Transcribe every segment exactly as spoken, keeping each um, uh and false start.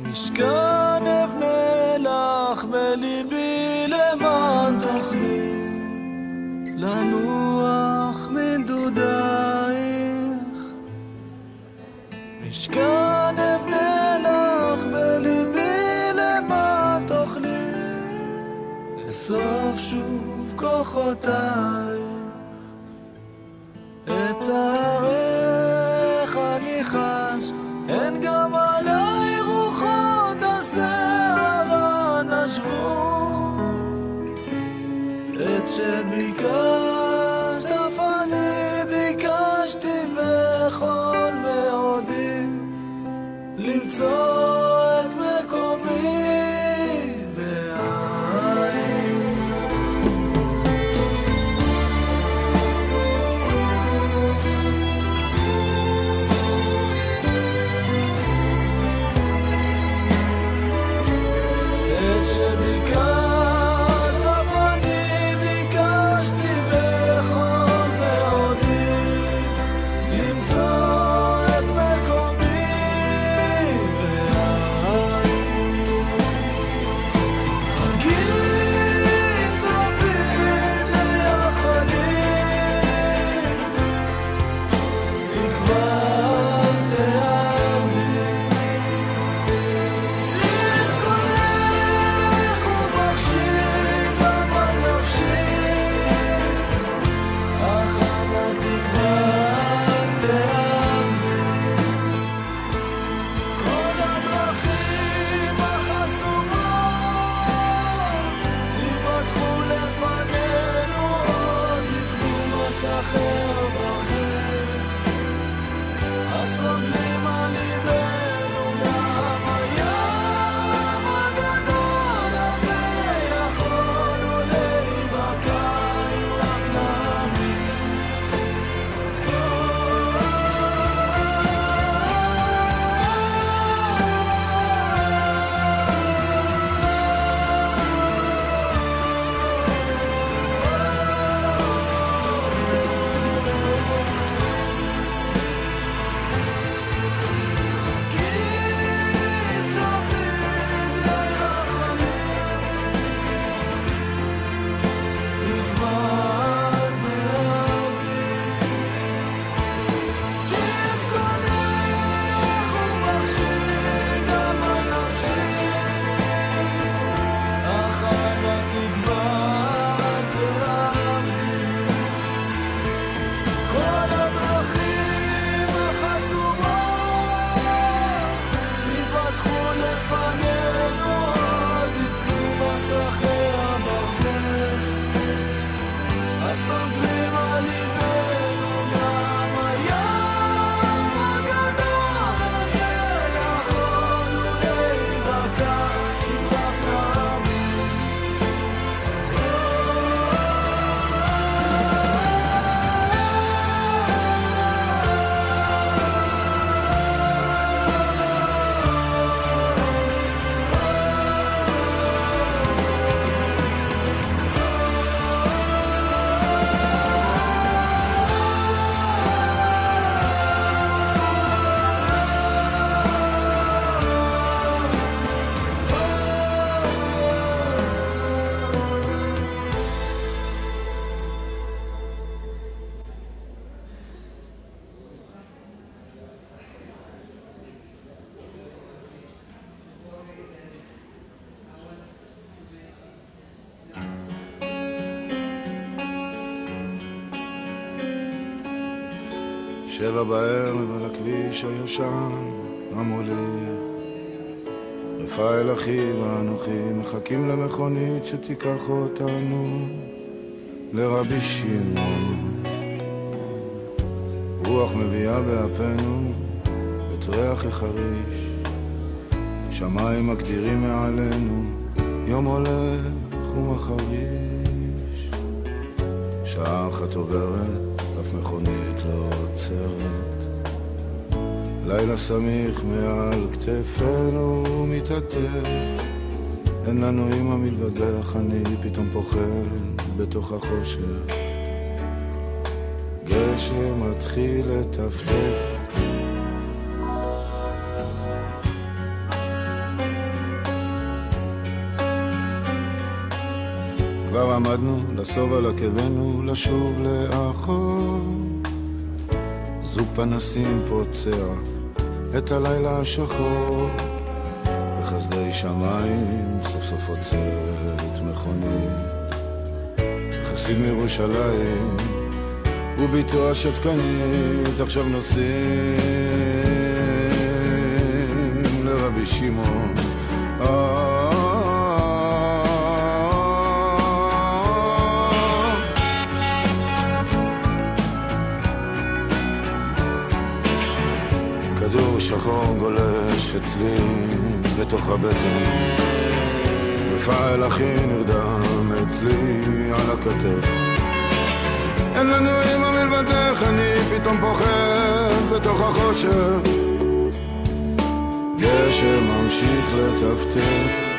משכן אבנה לך בליבי למען תוכלי לנוח מדודייך. משכן אבנה לך בליבי למען תוכלי לסוף שוב כוחותייך. את צערך אני חש, הן גם עליי רוחות הסערה נשבו. את שביקשת אף אני ביקשתי בכל מאודי למצוא את מקומי שבע בערב על הכביש הישן המוליך, רפאל אחי ואנוכי מחכים למכונית שתיקח אותנו לרבי שמעון. רוח מביאה באפנו את ריח החריש, שמיים מגדירים מעלינו יום הולך ומחריש. שעה אחת עוברת, אף מכונית לא עוצרת, לילה סמיך מעל כתפנו מתעטף, אין לנו אמא מלבדך, אני פתאום פוחד בתוך החושך, גשם מתחיל לטפטף. עמדנו לסוב על עקבנו לשוב לאחור. זוג פנסים פוצע את הלילה השחור, בחסדי שמיים סוף סוף עוצרת מכונית. חסיד מירושלים וביתו השתקנית עכשיו נוסעים לרבי שמעון. כדור שחור גולש אצלי בתוך הבטן, רפאל אחי נרדם אצלי על הכתף. אין לנו אמא מלבדך, אני פתאום פוחד בתוך החושך. גשם ממשיך לטפטף,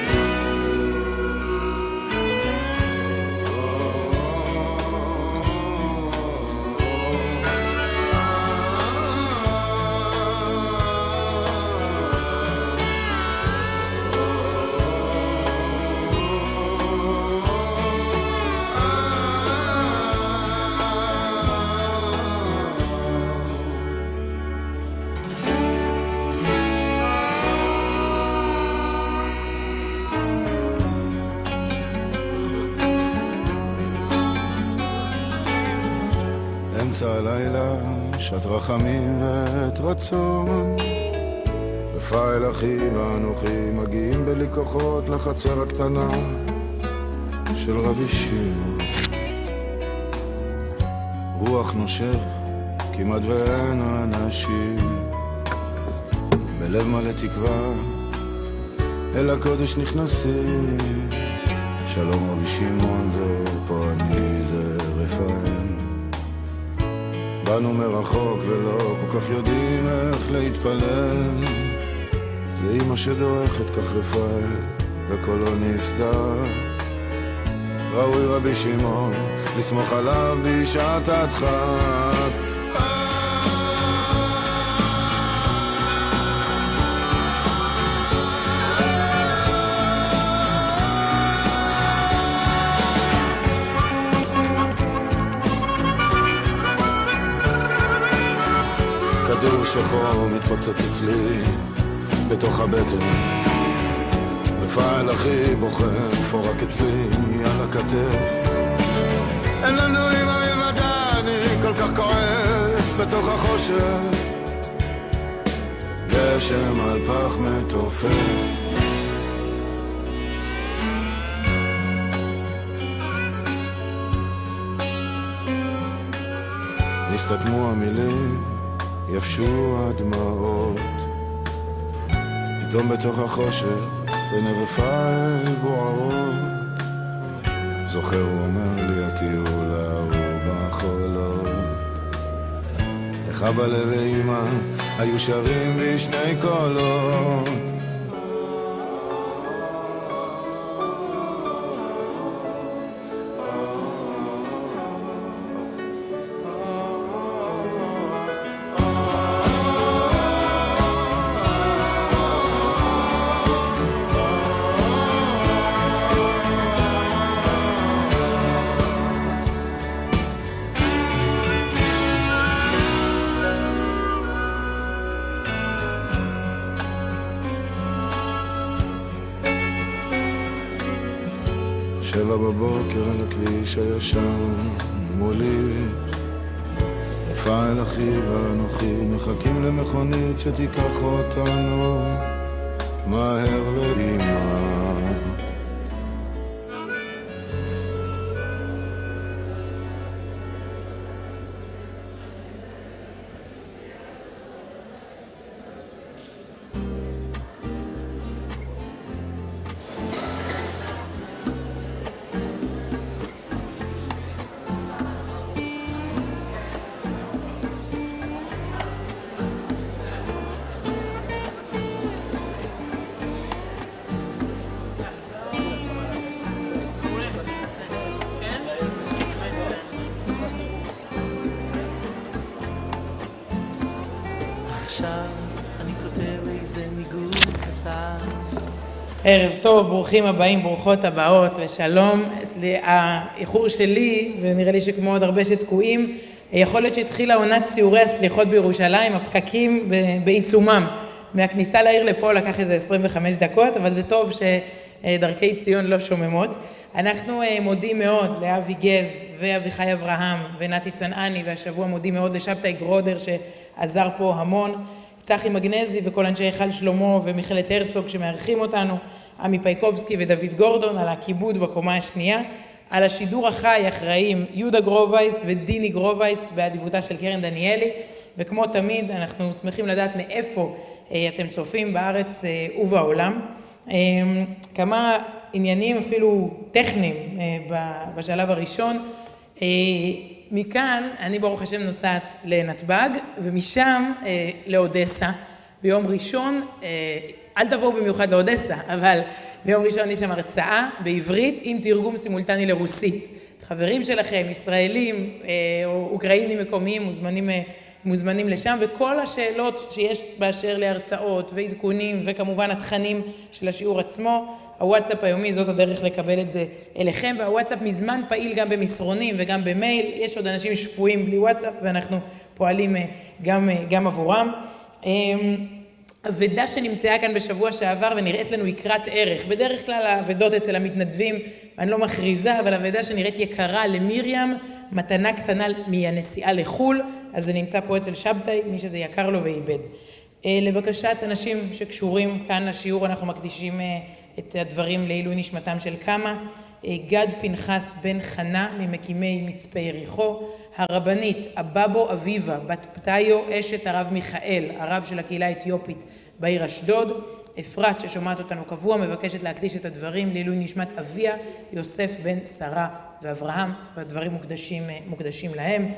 הלילה שעת רחמים ועת רצון. רפאל אחי ואנוכי מגיעים בלי כוחות לחצר הקטנה של רבי שמעון. רוח נושך כמעט ואין אנשים, בלב מלא תקווה אל הקודש נכנסים. שלום רבי שמעון, זה פה אני, זה רפאל. באנו מרחוק ולא כל כך יודעים איך להתפלל. זה אמא שדורכת כך רפאל וקולו נסדר. ראוי רבי שמעון לסמוך עליו בשעת הדחק. כדור שחור מתפוצץ אצלי בתוך הבטן, רפאל אחי בוחר פורק אצלי על הכתף. אין לנו אמא מלבדה, אני כל כך כועס בתוך החושך. גשם על פח מתופף, נסתתמו המילים, יפשו הדמעות. פתאום בתוך החושך עיני רפאל בוערות. זוכר הוא אומר לי הטיול ההוא בחולות, איך אבא ואמא היו שרים בשני קולות. שבע בבוקר על הכביש הישן מולי, רפאל אחי ואנוכי מחכים למכונית שתיקח אותנו מהר לאמא. עכשיו אני כותב איזה ניגון קטן ערב טוב, ברוכים הבאים, ברוכות הבאות ושלום. האיחור שלי, ונראה לי שכמו עוד הרבה שתקועים, יכול להיות שהתחילה עונת סיורי הסליחות בירושלים, הפקקים בעיצומם. מהכניסה לעיר לפה לקח איזה עשרים וחמש דקות, אבל זה טוב שדרכי ציון לא שוממות. אנחנו מודים מאוד לאבי גז ואביחי אברהם ונתי צנעני, והשבוע מודים מאוד לשבתאי גרודר שעזר פה המון. צחי מגנזי וכל אנשי היכל שלמה ומכללת הרצוג שמארחים אותנו, עמי פייקובסקי ודוד גורדון על הכיבוד בקומה השנייה, על השידור החי אחראים יהודה גרובייס ודיני גרובייס באדיבותה של קרן דניאלי, וכמו תמיד אנחנו שמחים לדעת מאיפה אתם צופים בארץ ובעולם. כמה עניינים אפילו טכניים בשלב הראשון. מכאן אני ברוך השם נוסעת לנתב"ג, ומשם אה, לאודסה ביום ראשון. אה, אל תבואו במיוחד לאודסה, אבל ביום ראשון יש שם הרצאה בעברית עם תרגום סימולטני לרוסית. חברים שלכם, ישראלים אה, או אוקראינים מקומיים מוזמנים, אה, מוזמנים לשם, וכל השאלות שיש באשר להרצאות ועדכונים וכמובן התכנים של השיעור עצמו, הוואטסאפ היומי, זאת הדרך לקבל את זה אליכם, והוואטסאפ מזמן פעיל גם במסרונים וגם במייל. יש עוד אנשים שפויים בלי וואטסאפ ואנחנו פועלים גם, גם עבורם. הוועדה שנמצאה כאן בשבוע שעבר ונראית לנו יקרת ערך, בדרך כלל העבודות אצל המתנדבים, אני לא מכריזה, אבל הוועדה שנראית יקרה למרים, מתנה קטנה מהנסיעה לחול, אז זה נמצא פה אצל שבתאי, מי שזה יקר לו ואיבד. לבקשת אנשים שקשורים כאן לשיעור, אנחנו מקדישים את הדברים לעילוי נשמתם של כמה. גד פנחס בן חנה ממקימי מצפה יריחו, הרבנית אבבו אביבה בת פתאיו אשת הרב מיכאל, הרב של הקהילה האתיופית בעיר אשדוד. אפרת ששומעת אותנו קבוע מבקשת להקדיש את הדברים לעילוי נשמת אביה יוסף בן שרה ואברהם, והדברים מוקדשים, מוקדשים להם.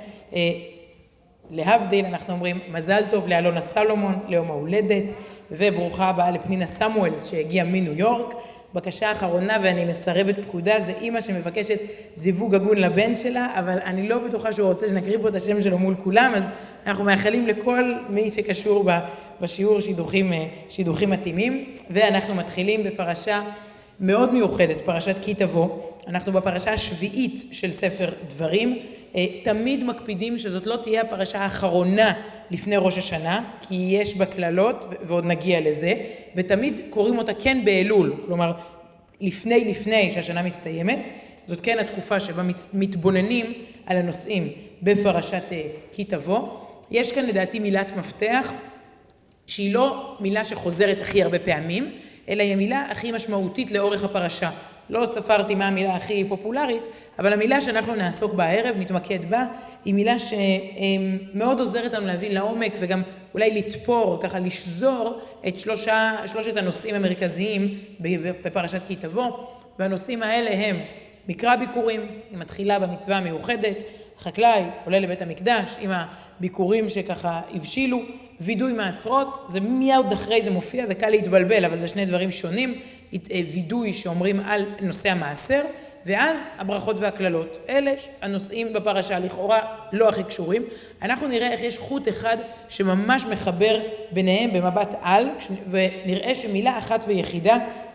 להבדיל אנחנו אומרים מזל טוב לאלונה סלומון ליום ההולדת, וברוכה הבאה לפנינה סמואלס שהגיעה מניו יורק. בקשה האחרונה, ואני מסרבת פקודה, זה אמא שמבקשת זיווג הגון לבן שלה, אבל אני לא בטוחה שהוא רוצה שנקריא פה את השם שלו מול כולם, אז אנחנו מאחלים לכל מי שקשור בשיעור שידוכים, שידוכים מתאימים. ואנחנו מתחילים בפרשה מאוד מיוחדת, פרשת כי תבוא. אנחנו בפרשה השביעית של ספר דברים. תמיד מקפידים שזאת לא תהיה הפרשה האחרונה לפני ראש השנה, כי יש בה כללות ועוד נגיע לזה, ותמיד קוראים אותה כן באלול, כלומר לפני לפני שהשנה מסתיימת. זאת כן התקופה שבה מתבוננים על הנושאים בפרשת כי תבוא. יש כאן לדעתי מילת מפתח שהיא לא מילה שחוזרת הכי הרבה פעמים, אלא היא המילה הכי משמעותית לאורך הפרשה. לא ספרתי מה המילה הכי פופולרית, אבל המילה שאנחנו נעסוק בה הערב, נתמקד בה, היא מילה שמאוד עוזרת לנו להבין לעומק, וגם אולי לתפור, ככה לשזור את שלושה, שלושת הנושאים המרכזיים בפרשת כי תבוא. והנושאים האלה הם מקרא ביקורים, היא מתחילה במצווה המיוחדת, חקלאי עולה לבית המקדש עם הביקורים שככה הבשילו, וידוי מעשרות, זה מיד אחרי זה מופיע, זה קל להתבלבל, אבל זה שני דברים שונים. וידוי שאומרים על נושא המעשר, ואז הברכות והכללות. אלה הנושאים בפרשה לכאורה לא הכי קשורים. אנחנו נראה איך יש חוט אחד שממש מחבר ביניהם במבט על, ונראה שמילה אחת ויחידה,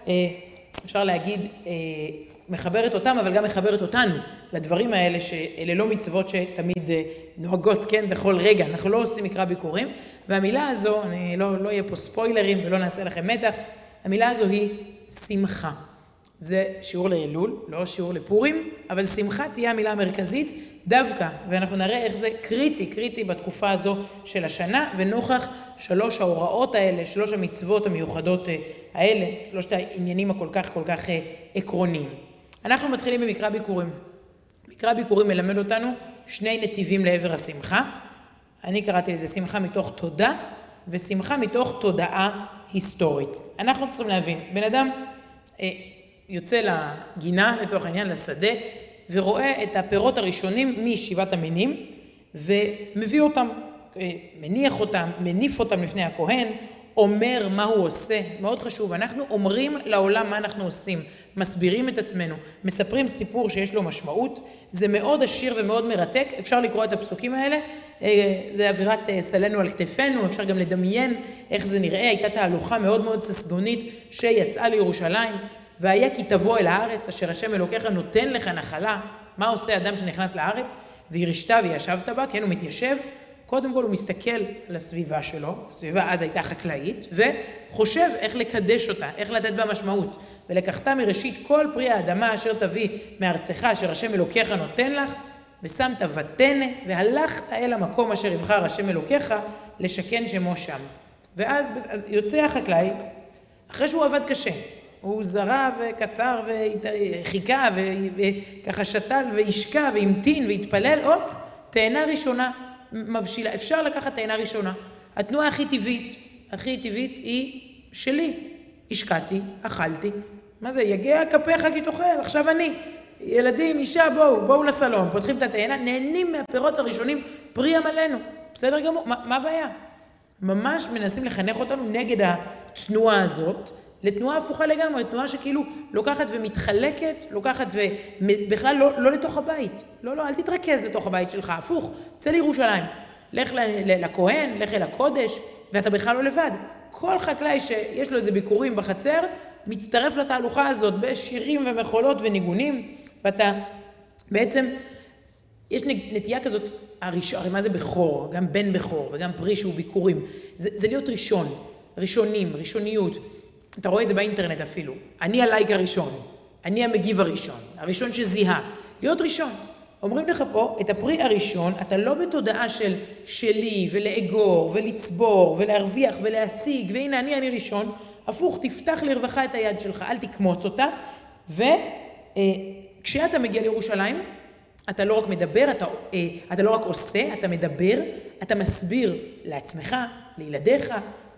אפשר להגיד, מחברת אותם, אבל גם מחברת אותנו לדברים האלה, שאלה לא מצוות שתמיד נוהגות, כן, בכל רגע. אנחנו לא עושים מקרא ביקורים, והמילה הזו, אני לא, לא יהיה פה ספוילרים ולא נעשה לכם מתח, המילה הזו היא שמחה. זה שיעור לאלול, לא שיעור לפורים, אבל שמחה תהיה המילה המרכזית דווקא, ואנחנו נראה איך זה קריטי, קריטי בתקופה הזו של השנה, ונוכח שלוש ההוראות האלה, שלוש המצוות המיוחדות האלה, שלושת העניינים הכל כך כל כך עקרוניים. אנחנו מתחילים במקרא ביקורים. מקרא ביקורים מלמד אותנו שני נתיבים לעבר השמחה. אני קראתי לזה שמחה מתוך תודה, ושמחה מתוך תודעה היסטורית. אנחנו צריכים להבין, בן אדם אה, יוצא לגינה, לצורך העניין, לשדה, ורואה את הפירות הראשונים משבעת המינים, ומביא אותם, אה, מניח אותם, מניף אותם לפני הכהן, אומר מה הוא עושה, מאוד חשוב. אנחנו אומרים לעולם מה אנחנו עושים, מסבירים את עצמנו, מספרים סיפור שיש לו משמעות. זה מאוד עשיר ומאוד מרתק. אפשר לקרוא את הפסוקים האלה. זה אווירת סלנו על כתפינו. אפשר גם לדמיין איך זה נראה. הייתה תהלוכה מאוד מאוד ססגונית שיצאה לירושלים. והיה כי תבוא אל הארץ, אשר השם אלוקיך נותן לך נחלה. מה עושה אדם שנכנס לארץ? וירשת וישבת בה, כן, הוא מתיישב. קודם כל הוא מסתכל על הסביבה שלו, הסביבה אז הייתה חקלאית, וחושב איך לקדש אותה, איך לתת בה משמעות. ולקחת מראשית כל פרי האדמה אשר תביא מארצך, אשר השם אלוקיך נותן לך, ושמת ותנה, והלכת אל המקום אשר יבחר השם אלוקיך, לשכן שמו שם. ואז אז יוצא החקלאי, אחרי שהוא עבד קשה, הוא זרע וקצר וחיכה, וככה שתל והשקע והמתין והתפלל, הופ, תאנה ראשונה. מבשילה, אפשר לקחת תאנה ראשונה. התנועה הכי טבעית, הכי טבעית היא שלי. השקעתי, אכלתי. מה זה? יגיע כפיך כי תאכל, עכשיו אני. ילדים, אישה, בואו, בואו לסלון, פותחים את התאנה, נהנים מהפירות הראשונים, פרי עמלנו. בסדר גמור, מה, מה הבעיה? ממש מנסים לחנך אותנו נגד התנועה הזאת, לתנועה הפוכה לגמרי, תנועה שכאילו לוקחת ומתחלקת, לוקחת ובכלל לא, לא לתוך הבית. לא, לא, אל תתרכז לתוך הבית שלך, הפוך, צא לירושלים. לך לכהן, לך אל הקודש, ואתה בכלל לא לבד. כל חקלאי שיש לו איזה ביקורים בחצר, מצטרף לתהלוכה הזאת בשירים ומחולות וניגונים, ואתה בעצם, יש נטייה כזאת, הראשון, הרי מה זה בכור? גם בן בכור וגם פרי שהוא ביקורים. זה, זה להיות ראשון, ראשונים, ראשוניות. אתה רואה את זה באינטרנט אפילו. אני הלייק הראשון, אני המגיב הראשון, הראשון שזיהה. להיות ראשון. אומרים לך פה, את הפרי הראשון, אתה לא בתודעה של שלי ולאגור ולצבור ולהרוויח ולהשיג, והנה אני אני ראשון, הפוך, תפתח לרווחה את היד שלך, אל תקמוץ אותה, וכשאתה מגיע לירושלים, אתה לא רק מדבר, אתה, אתה לא רק עושה, אתה מדבר, אתה מסביר לעצמך, לילדיך,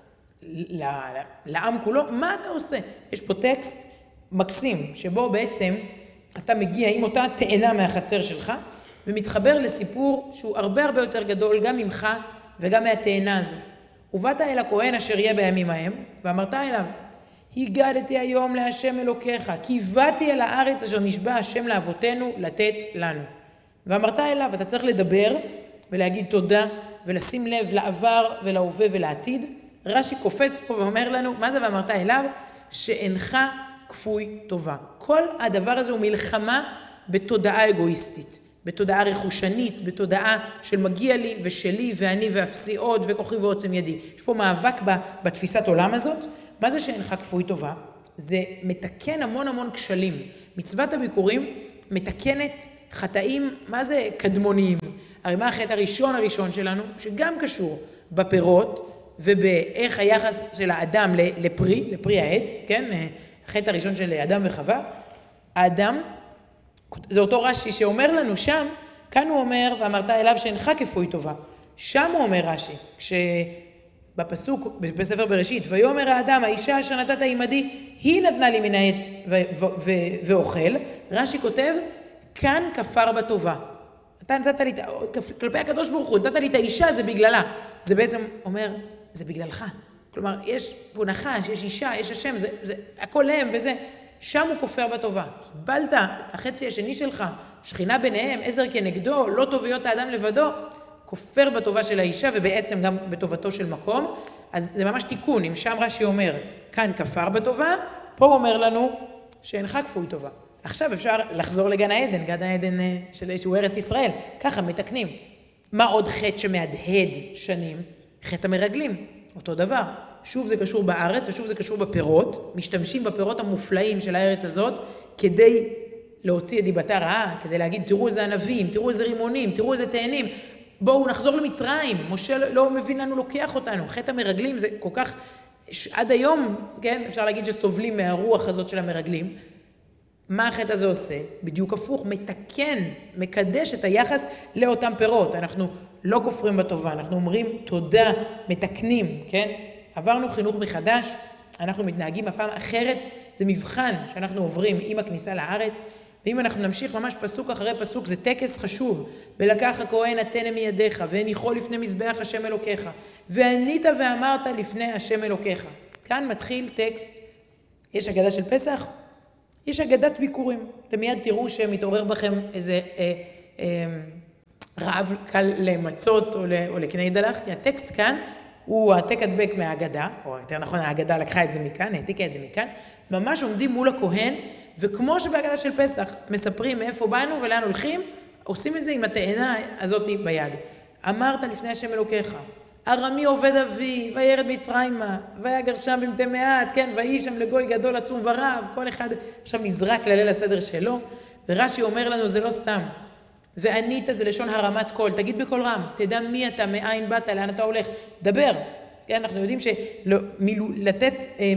לעם כולו, מה אתה עושה? יש פה טקסט מקסים, שבו בעצם אתה מגיע עם אותה תאנה מהחצר שלך, ומתחבר לסיפור שהוא הרבה הרבה יותר גדול, גם ממך וגם מהתאנה הזו. ובאת אל הכהן אשר יהיה בימים ההם, ואמרת אליו, הגדתי היום להשם אלוקיך, כי באתי אל הארץ אשר נשבע השם לאבותינו לתת לנו. ואמרת אליו, אתה צריך לדבר ולהגיד תודה, ולשים לב לעבר ולהווה ולעתיד. רש"י קופץ פה ואומר לנו, מה זה ואמרת אליו? שאינך כפוי טובה. כל הדבר הזה הוא מלחמה בתודעה אגואיסטית, בתודעה רכושנית, בתודעה של מגיע לי ושלי ואני ואפסי עוד וכוחי ועוצם ידי. יש פה מאבק בתפיסת עולם הזאת. מה זה שאינך כפוי טובה? זה מתקן המון המון כשלים. מצוות הביקורים מתקנת חטאים, מה זה קדמוניים? הרי מה החטא הראשון הראשון שלנו? שגם קשור בפירות, ובאיך היחס של האדם לפרי, לפרי העץ, כן? החטא הראשון של אדם וחווה. האדם, זה אותו רש"י שאומר לנו שם, כאן הוא אומר, ואמרת אליו שאינך כפוי טובה. שם הוא אומר רש"י, כשבפסוק, בספר בראשית, ויאמר האדם, האישה אשר נתת עמדי, היא נתנה לי מן העץ ואוכל. רש"י כותב, כאן כפר בטובה. אתה נתת לי, כלפי הקדוש ברוך הוא, נתת לי את האישה, זה בגללה. זה בעצם אומר, זה בגללך. כלומר, יש פה נחש, יש אישה, יש השם, זה, זה, הכל הם וזה. שם הוא כופר בטובה. קיבלת את החצי השני שלך, שכינה ביניהם, עזר כנגדו, לא טוב להיות האדם לבדו, כופר בטובה של האישה ובעצם גם בטובתו של מקום. אז זה ממש תיקון, אם שם רש"י אומר, כאן כפר בטובה, פה הוא אומר לנו שאינך כפוי טובה. עכשיו אפשר לחזור לגן העדן, גן העדן של שהוא ארץ ישראל. ככה מתקנים. מה עוד חטא שמהדהד שנים? חטא המרגלים. אותו דבר. שוב זה קשור בארץ ושוב זה קשור בפירות. משתמשים בפירות המופלאים של הארץ הזאת כדי להוציא את דיבתה רעה, כדי להגיד תראו איזה ענבים, תראו איזה רימונים, תראו איזה תאנים. בואו נחזור למצרים. משה לא, לא מבין לנו לוקח אותנו. חטא המרגלים זה כל כך, עד היום, כן, אפשר להגיד שסובלים מהרוח הזאת של המרגלים. מה החטא הזה עושה? בדיוק הפוך, מתקן, מקדש את היחס לאותם פירות. אנחנו לא כופרים בטובה, אנחנו אומרים תודה, מתקנים, כן? עברנו חינוך מחדש, אנחנו מתנהגים הפעם אחרת, זה מבחן שאנחנו עוברים עם הכניסה לארץ, ואם אנחנו נמשיך ממש פסוק אחרי פסוק, זה טקס חשוב. ולקח הכהן התנא מידיך, והניחו לפני מזבח השם אלוקיך, וענית ואמרת לפני השם אלוקיך. כאן מתחיל טקסט, יש אגדה של פסח, יש אגדת ביקורים. אתם מיד תראו שמתעורר בכם איזה אה, אה, רעב קל למצות או, או לקני דלח, כי הטקסט כאן הוא העתק הדבק מהאגדה, או יותר נכון האגדה לקחה את זה מכאן, העתיקה את זה מכאן, ממש עומדים מול הכהן, וכמו שבאגדה של פסח מספרים מאיפה באנו ולאן הולכים, עושים את זה עם התאנה הזאת ביד. אמרת לפני השם אלוקיך, ארמי עובד אבי, וירד מצרימה, ויגר שם במתי מעט, כן, ויהי שם לגוי גדול עצום ורב, כל אחד עכשיו נזרק לליל הסדר שלו, ורש"י אומר לנו זה לא סתם. וענית זה לשון הרמת קול, תגיד בקול רם, תדע מי אתה, מאין באת, לאן אתה הולך, דבר. אנחנו יודעים שלתת,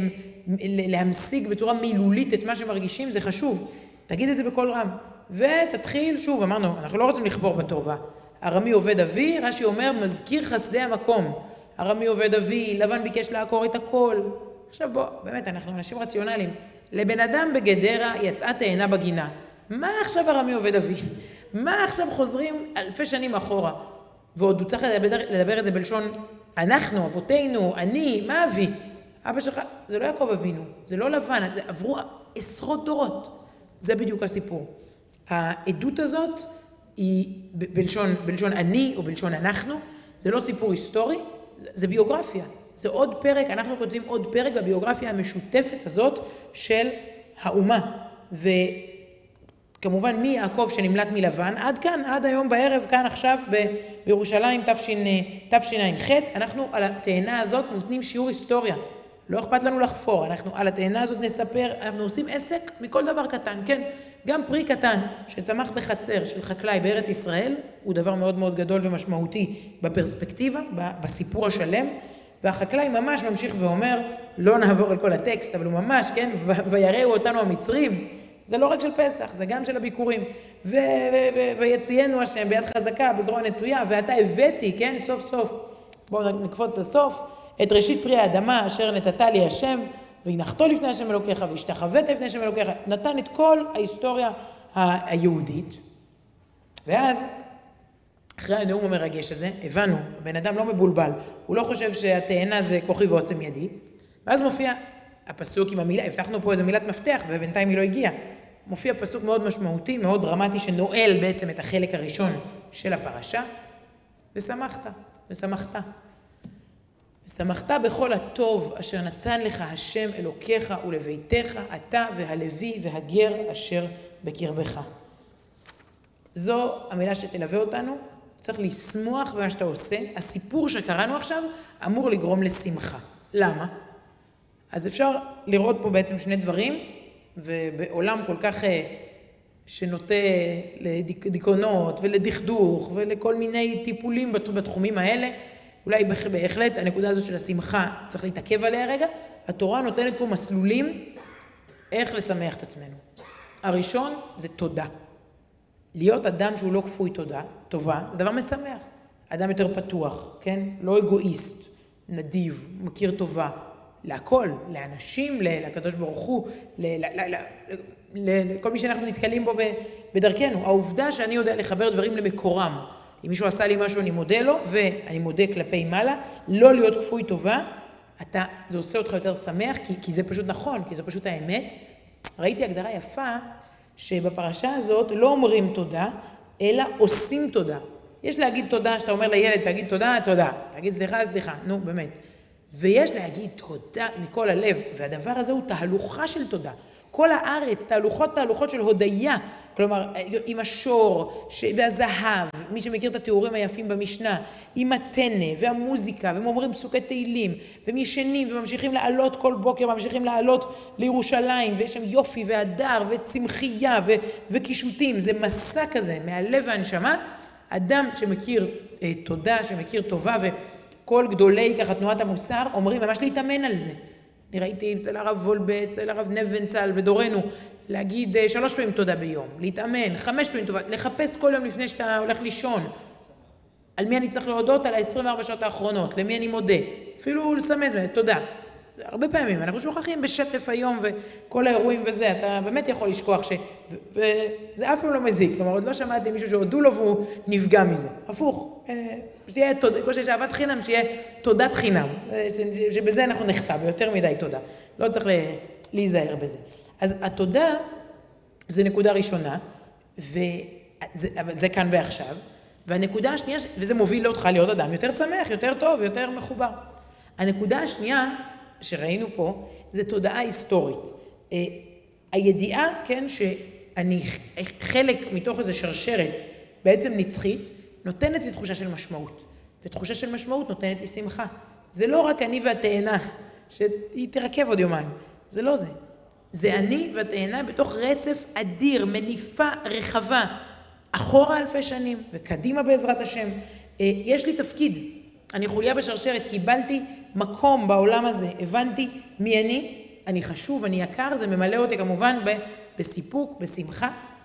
להמשיג בצורה מילולית את מה שמרגישים זה חשוב, תגיד את זה בקול רם. ותתחיל, שוב, אמרנו, אנחנו לא רוצים לכבור בטובה. ארמי עובד אבי, רש"י אומר, מזכיר חסדי המקום. ארמי עובד אבי, לבן ביקש לעקור את הכל. עכשיו בוא, באמת, אנחנו אנשים רציונליים. לבן אדם בגדרה יצאה תאנה בגינה. מה עכשיו ארמי עובד אבי? מה עכשיו חוזרים אלפי שנים אחורה? ועוד הוא צריך לדבר, לדבר את זה בלשון, אנחנו, אבותינו, אני, מה אבי? אבא שלך, זה לא יעקב אבינו, זה לא לבן, זה עברו עשרות דורות. זה בדיוק הסיפור. העדות הזאת היא בלשון, בלשון אני או בלשון אנחנו, זה לא סיפור היסטורי, זה, זה ביוגרפיה. זה עוד פרק, אנחנו כותבים עוד פרק בביוגרפיה המשותפת הזאת של האומה. וכמובן מי יעקב שנמלט מלבן, עד כאן, עד היום בערב, כאן עכשיו בירושלים תשע"ח, אנחנו על התאנה הזאת נותנים שיעור היסטוריה. לא אכפת לנו לחפור, אנחנו על התאנה הזאת נספר, אנחנו עושים עסק מכל דבר קטן, כן? גם פרי קטן שצמח בחצר של חקלאי בארץ ישראל, הוא דבר מאוד מאוד גדול ומשמעותי בפרספקטיבה, בסיפור השלם, והחקלאי ממש ממשיך ואומר, לא נעבור על כל הטקסט, אבל הוא ממש, כן? ויראו אותנו המצרים, זה לא רק של פסח, זה גם של הביקורים. ו- ו- ו- ויציינו השם ביד חזקה, בזרוע נטויה, ואתה הבאתי, כן? סוף סוף, בואו נקפוץ לסוף, את ראשית פרי האדמה אשר נתתה לי השם, והנחתו לפני השם אלוקיך, והשתחווית לפני השם אלוקיך, נתן את כל ההיסטוריה ה- היהודית. ואז, אחרי הנאום המרגש הזה, הבנו, הבן אדם לא מבולבל, הוא לא חושב שהתאנה זה כוחי ועוצם ידי, ואז מופיע הפסוק עם המילה, הבטחנו פה איזו מילת מפתח, ובינתיים היא לא הגיעה. מופיע פסוק מאוד משמעותי, מאוד דרמטי, שנועל בעצם את החלק הראשון של הפרשה, ושמחת, ושמחת. ושמחת בכל הטוב אשר נתן לך השם אלוקיך ולביתך, אתה והלוי והגר אשר בקרבך. זו המילה שתלווה אותנו, צריך לשמוח במה שאתה עושה. הסיפור שקראנו עכשיו אמור לגרום לשמחה. למה? אז אפשר לראות פה בעצם שני דברים, ובעולם כל כך שנוטה לדיכאונות ולדכדוך ולכל מיני טיפולים בתחומים האלה, אולי בהחלט הנקודה הזאת של השמחה צריך להתעכב עליה רגע. התורה נותנת פה מסלולים איך לשמח את עצמנו. הראשון זה תודה. להיות אדם שהוא לא כפוי תודה, טובה, זה דבר משמח. אדם יותר פתוח, כן? לא אגואיסט, נדיב, מכיר טובה. להכל, לאנשים, לקדוש ברוך הוא, לכל מי שאנחנו נתקלים בו בדרכנו. העובדה שאני יודע לחבר דברים למקורם. אם מישהו עשה לי משהו, אני מודה לו, ואני מודה כלפי מעלה, לא להיות כפוי טובה, אתה, זה עושה אותך יותר שמח, כי, כי זה פשוט נכון, כי זה פשוט האמת. ראיתי הגדרה יפה, שבפרשה הזאת לא אומרים תודה, אלא עושים תודה. יש להגיד תודה, שאתה אומר לילד, תגיד תודה, תודה. תגיד סליחה, סליחה, נו, באמת. ויש להגיד תודה מכל הלב, והדבר הזה הוא תהלוכה של תודה. כל הארץ, תהלוכות, תהלוכות של הודיה, כלומר, עם השור והזהב, מי שמכיר את התיאורים היפים במשנה, עם הטנא והמוזיקה, והם אומרים פסוקי תהילים, והם ישנים וממשיכים לעלות כל בוקר, ממשיכים לעלות לירושלים, ויש שם יופי והדר וצמחייה ו- וקישוטים, זה מסע כזה, מהלב והנשמה, אדם שמכיר אה, תודה, שמכיר טובה, וכל גדולי ככה תנועת המוסר, אומרים ממש להתאמן על זה. אני ראיתי אצל הרב וולבה, אצל הרב נבנצל בדורנו, להגיד שלוש פעמים תודה ביום, להתאמן, חמש פעמים תודה, לחפש כל יום לפני שאתה הולך לישון. על מי אני צריך להודות? על ה-עשרים וארבע שעות האחרונות, למי אני מודה? אפילו לסמס, תודה. הרבה פעמים, אנחנו שוכחים בשטף היום וכל האירועים וזה, אתה באמת יכול לשכוח ש... וזה אף פעם לא מזיק, כלומר, עוד לא שמעתי מישהו שהודו לו והוא נפגע מזה. הפוך, שתהיה תודה, כמו שיש אהבת חינם, שיהיה תודת חינם, שבזה אנחנו נחטא, ביותר מדי תודה. לא צריך להיזהר בזה. אז התודה זה נקודה ראשונה, וזה, אבל זה כאן ועכשיו, והנקודה השנייה, וזה מוביל אותך להיות אדם יותר שמח, יותר טוב, יותר מחובר. הנקודה השנייה שראינו פה, זה תודעה היסטורית. הידיעה, כן, שאני חלק מתוך איזו שרשרת בעצם נצחית, נותנת לי תחושה של משמעות. ותחושה של משמעות נותנת לי שמחה. זה לא רק אני והתאנה, שהיא תרכב עוד יומיים. זה לא זה. זה אני והתאנה בתוך רצף אדיר, מניפה רחבה, אחורה אלפי שנים וקדימה בעזרת השם. יש לי תפקיד. אני חוליה בשרשרת, קיבלתי מקום בעולם הזה, הבנתי מי אני, אני חשוב, אני יקר, זה ממלא אותי כמובן בסיפוק, בשמחה.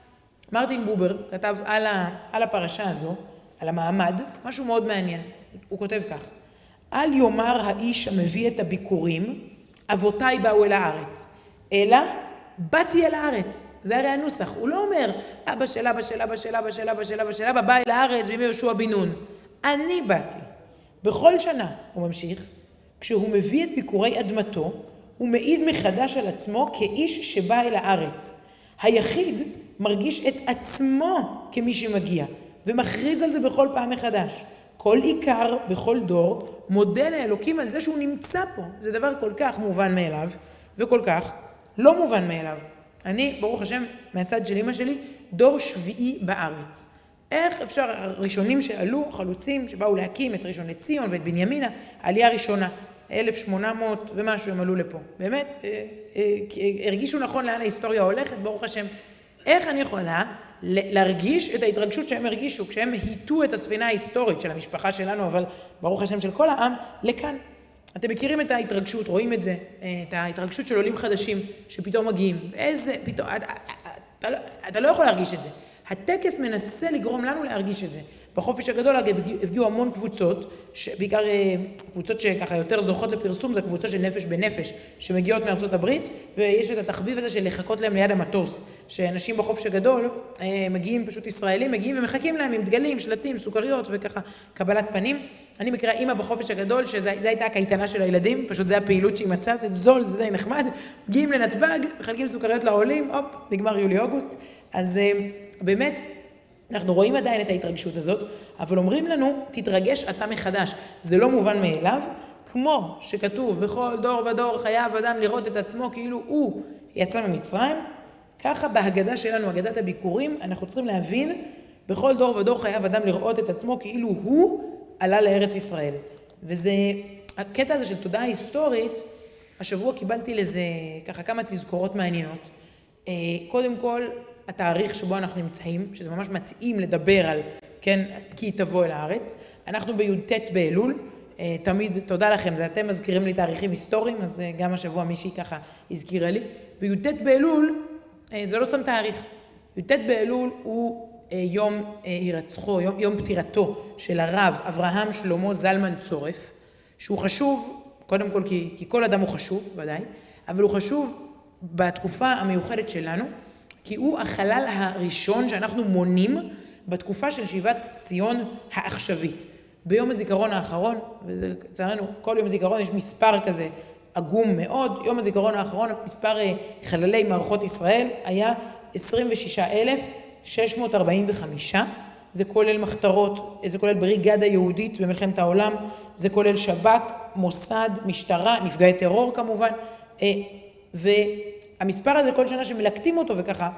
מרטין בובר כתב על, ה, על הפרשה הזו, על המעמד, משהו מאוד מעניין. הוא כותב כך: אל יאמר האיש המביא את הביקורים, אבותיי באו אל הארץ, אלא באתי אל הארץ. זה הרי הנוסח. הוא לא אומר, אבא של אבא של אבא של אבא של אבא של אבא של אבא בא אל הארץ בימי יהושע בן נון. אני באתי. בכל שנה, הוא ממשיך, כשהוא מביא את ביקורי אדמתו, הוא מעיד מחדש על עצמו כאיש שבא אל הארץ. היחיד מרגיש את עצמו כמי שמגיע, ומכריז על זה בכל פעם מחדש. כל עיקר בכל דור מודה לאלוקים על זה שהוא נמצא פה. זה דבר כל כך מובן מאליו, וכל כך לא מובן מאליו. אני, ברוך השם, מהצד של אמא שלי, דור שביעי בארץ. איך אפשר, הראשונים שעלו, חלוצים שבאו להקים את ראשון לציון ואת בנימינה, העלייה הראשונה, אלף שמונה מאות ומשהו הם עלו לפה. באמת, אה, אה, הרגישו נכון לאן ההיסטוריה הולכת, ברוך השם. איך אני יכולה להרגיש את ההתרגשות שהם הרגישו, כשהם היטו את הספינה ההיסטורית של המשפחה שלנו, אבל ברוך השם של כל העם, לכאן. אתם מכירים את ההתרגשות, רואים את זה, את ההתרגשות של עולים חדשים שפתאום מגיעים. איזה, פתאום, אתה, אתה, אתה לא יכול להרגיש את זה. הטקס מנסה לגרום לנו להרגיש את זה. בחופש הגדול הגיעו המון קבוצות, בעיקר קבוצות שככה יותר זוכות לפרסום, זה קבוצות של נפש בנפש, שמגיעות מארצות הברית, ויש את התחביב הזה של לחכות להם ליד המטוס, שאנשים בחופש הגדול מגיעים, פשוט ישראלים, מגיעים ומחכים להם עם דגלים, שלטים, סוכריות וככה קבלת פנים. אני מכירה אימא בחופש הגדול, שזו הייתה הקייטנה של הילדים, פשוט זה הפעילות שהיא מצאה, זה זול, זה די נחמד, מגיעים לנתב"ג, מחלקים סוכריות לעולים, הופ, נגמר יולי-אוגוסט. אז באמת, אנחנו רואים עדיין את ההתרגשות הזאת, אבל אומרים לנו, תתרגש אתה מחדש. זה לא מובן מאליו, כמו שכתוב, בכל דור ודור חייב אדם לראות את עצמו כאילו הוא יצא ממצרים, ככה בהגדה שלנו, הגדת הביקורים, אנחנו צריכים להבין, בכל דור ודור חייב אדם לראות את עצמו כאילו הוא עלה לארץ ישראל. וזה, הקטע הזה של תודעה היסטורית, השבוע קיבלתי לזה ככה כמה תזכורות מעניינות. קודם כל, התאריך שבו אנחנו נמצאים, שזה ממש מתאים לדבר על, כן, כי תבוא אל הארץ. אנחנו בי"ט באלול, תמיד, תודה לכם, זה אתם מזכירים לי תאריכים היסטוריים, אז גם השבוע מישהי ככה הזכירה לי. בי"ט באלול, זה לא סתם תאריך. י"ט באלול הוא יום הירצחו, יום, יום פטירתו של הרב אברהם שלמה זלמן צורף, שהוא חשוב, קודם כל כי, כי כל אדם הוא חשוב, ודאי, אבל הוא חשוב בתקופה המיוחדת שלנו, כי הוא החלל הראשון שאנחנו מונים בתקופה של שיבת ציון העכשווית. ביום הזיכרון האחרון, ולצערנו כל יום זיכרון יש מספר כזה עגום מאוד, יום הזיכרון האחרון, מספר חללי מערכות ישראל היה עשרים ושישה אלף שש מאות ארבעים וחמש, זה כולל מחתרות, זה כולל בריגדה יהודית במלחמת העולם, זה כולל שב"כ, מוסד, משטרה, נפגעי טרור כמובן, ו... המספר הזה כל שנה שמלקטים אותו וככה,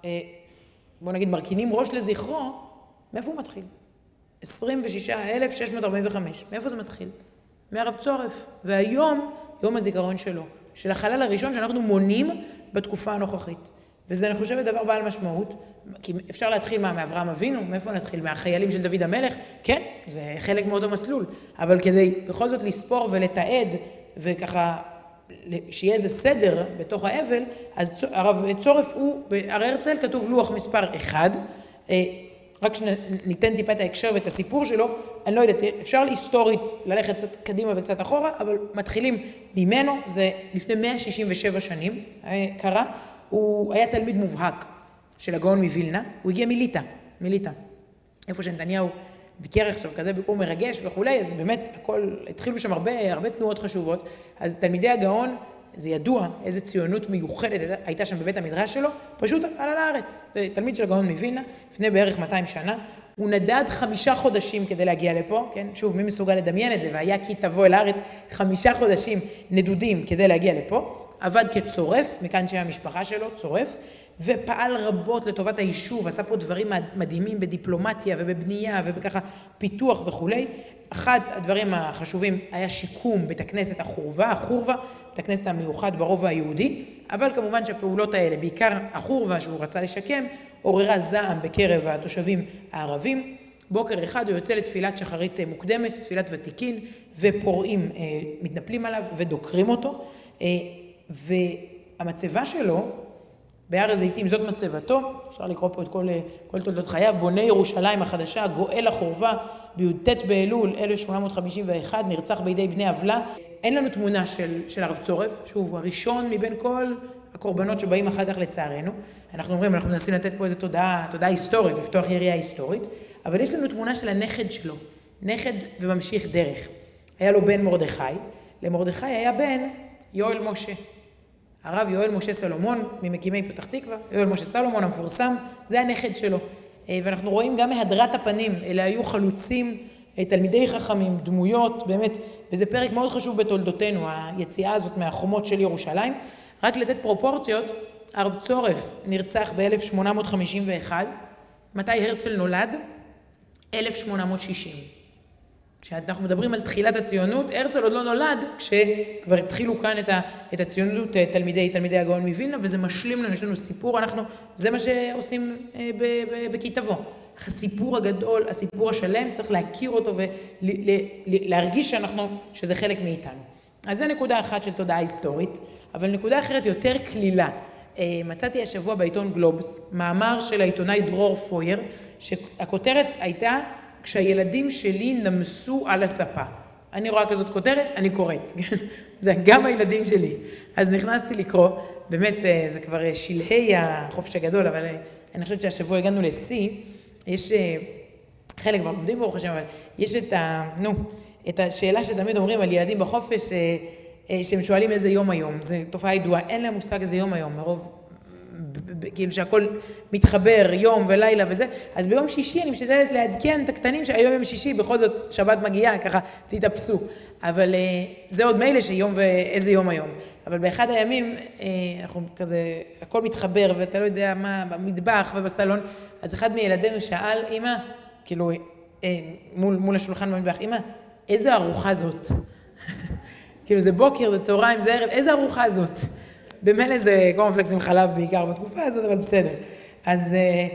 בוא נגיד מרכינים ראש לזכרו, מאיפה הוא מתחיל? עשרים ושישה אלף שש מאות ארבעים וחמש, מאיפה זה מתחיל? מהרב צורף, והיום יום הזיכרון שלו, של החלל הראשון שאנחנו מונים בתקופה הנוכחית. וזה אני חושבת דבר בעל משמעות, כי אפשר להתחיל מה, מאברהם אבינו, מאיפה נתחיל? מהחיילים של דוד המלך? כן, זה חלק מאותו מסלול, אבל כדי בכל זאת לספור ולתעד וככה, שיהיה איזה סדר בתוך האבל, אז הרב צורף הוא, בהר הרצל כתוב לוח מספר אחד, רק שניתן טיפה את ההקשר ואת הסיפור שלו, אני לא יודעת, אפשר היסטורית ללכת קצת קדימה וקצת אחורה, אבל מתחילים ממנו, זה לפני מאה שישים ושבע שנים, קרה, הוא היה תלמיד מובהק של הגאון מווילנה, הוא הגיע מליטא, מליטא, איפה שנתניהו ביקר עכשיו כזה ביקור מרגש וכולי, אז באמת הכל, התחילו שם הרבה, הרבה תנועות חשובות, אז תלמידי הגאון, זה ידוע איזה ציונות מיוחדת הייתה שם בבית המדרש שלו, פשוט עלה לארץ. זה תלמיד של הגאון מווילנה, לפני בערך מאתיים שנה, הוא נדד חמישה חודשים כדי להגיע לפה, כן? שוב, מי מסוגל לדמיין את זה, והיה כי תבוא אל הארץ חמישה חודשים נדודים כדי להגיע לפה, עבד כצורף, מכאן שהמשפחה שלו צורף, ופעל רבות לטובת היישוב, עשה פה דברים מדהימים בדיפלומטיה ובבנייה ובככה פיתוח וכולי. אחד הדברים החשובים היה שיקום בית הכנסת החורבה, החורבה, בית הכנסת המיוחד ברובע היהודי, אבל כמובן שהפעולות האלה, בעיקר החורבה שהוא רצה לשקם, עוררה זעם בקרב התושבים הערבים. בוקר אחד הוא יוצא לתפילת שחרית מוקדמת, תפילת ותיקין, ופורעים מתנפלים עליו ודוקרים אותו, והמצבה שלו, בהר הזיתים, זאת מצבתו, אפשר לקרוא פה את כל, כל תולדות חייו, בונה ירושלים החדשה, גואל החורבה, בי"ט באלול אלף שמונה מאות חמישים ואחת, נרצח בידי בני עוולה. אין לנו תמונה של, של הרב צורף, שהוא הראשון מבין כל הקורבנות שבאים אחר כך לצערנו. אנחנו אומרים, אנחנו מנסים לתת פה איזו תודעה, תודעה היסטורית, לפתוח יריעה היסטורית, אבל יש לנו תמונה של הנכד שלו, נכד וממשיך דרך. היה לו בן מרדכי, למרדכי היה בן יואל משה. הרב יואל משה סלומון, ממקימי פתח תקווה, יואל משה סלומון המפורסם, זה הנכד שלו. ואנחנו רואים גם מהדרת הפנים, אלה היו חלוצים, תלמידי חכמים, דמויות, באמת, וזה פרק מאוד חשוב בתולדותינו, היציאה הזאת מהחומות של ירושלים. רק לתת פרופורציות, הרב צורף נרצח ב-אלף שמונה מאות חמישים ואחת, מתי הרצל נולד? אלף שמונה מאות שישים. כשאנחנו מדברים על תחילת הציונות, הרצל עוד לא נולד, כשכבר התחילו כאן את, ה, את הציונות תלמידי, תלמידי הגאון מווילנה, וזה משלים לנו, יש לנו סיפור, אנחנו, זה מה שעושים בכיתבו. הסיפור הגדול, הסיפור השלם, צריך להכיר אותו ולהרגיש שאנחנו, שזה חלק מאיתנו. אז זה נקודה אחת של תודעה היסטורית, אבל נקודה אחרת יותר כלילה. מצאתי השבוע בעיתון גלובס, מאמר של העיתונאי דרור פויר, שהכותרת הייתה, כשהילדים שלי נמסו על הספה. אני רואה כזאת כותרת, אני קוראת. זה גם הילדים שלי. אז נכנסתי לקרוא, באמת זה כבר שלהי החופש הגדול, אבל אני חושבת שהשבוע הגענו לשיא, יש חלק כבר לומדים ברוך השם, אבל יש את, ה, נו, את השאלה שתמיד אומרים על ילדים בחופש, שהם שואלים איזה יום היום. זו תופעה ידועה, אין להם מושג איזה יום היום, מרוב כאילו שהכל מתחבר יום ולילה וזה, אז ביום שישי אני משתדלת לעדכן את הקטנים שהיום יום שישי, בכל זאת שבת מגיעה, ככה תתאפסו. אבל זה עוד מילא שיום ואיזה יום היום. אבל באחד הימים, אנחנו כזה, הכל מתחבר ואתה לא יודע מה, במטבח ובסלון, אז אחד מילדינו שאל, אמא, כאילו, מול, מול השולחן במטבח, אמא, איזה ארוחה זאת? כאילו זה בוקר, זה צהריים, זה ערב, איזה ארוחה זאת? במילא זה קורנפלקס עם חלב בעיקר בתקופה הזאת, אבל בסדר. אז,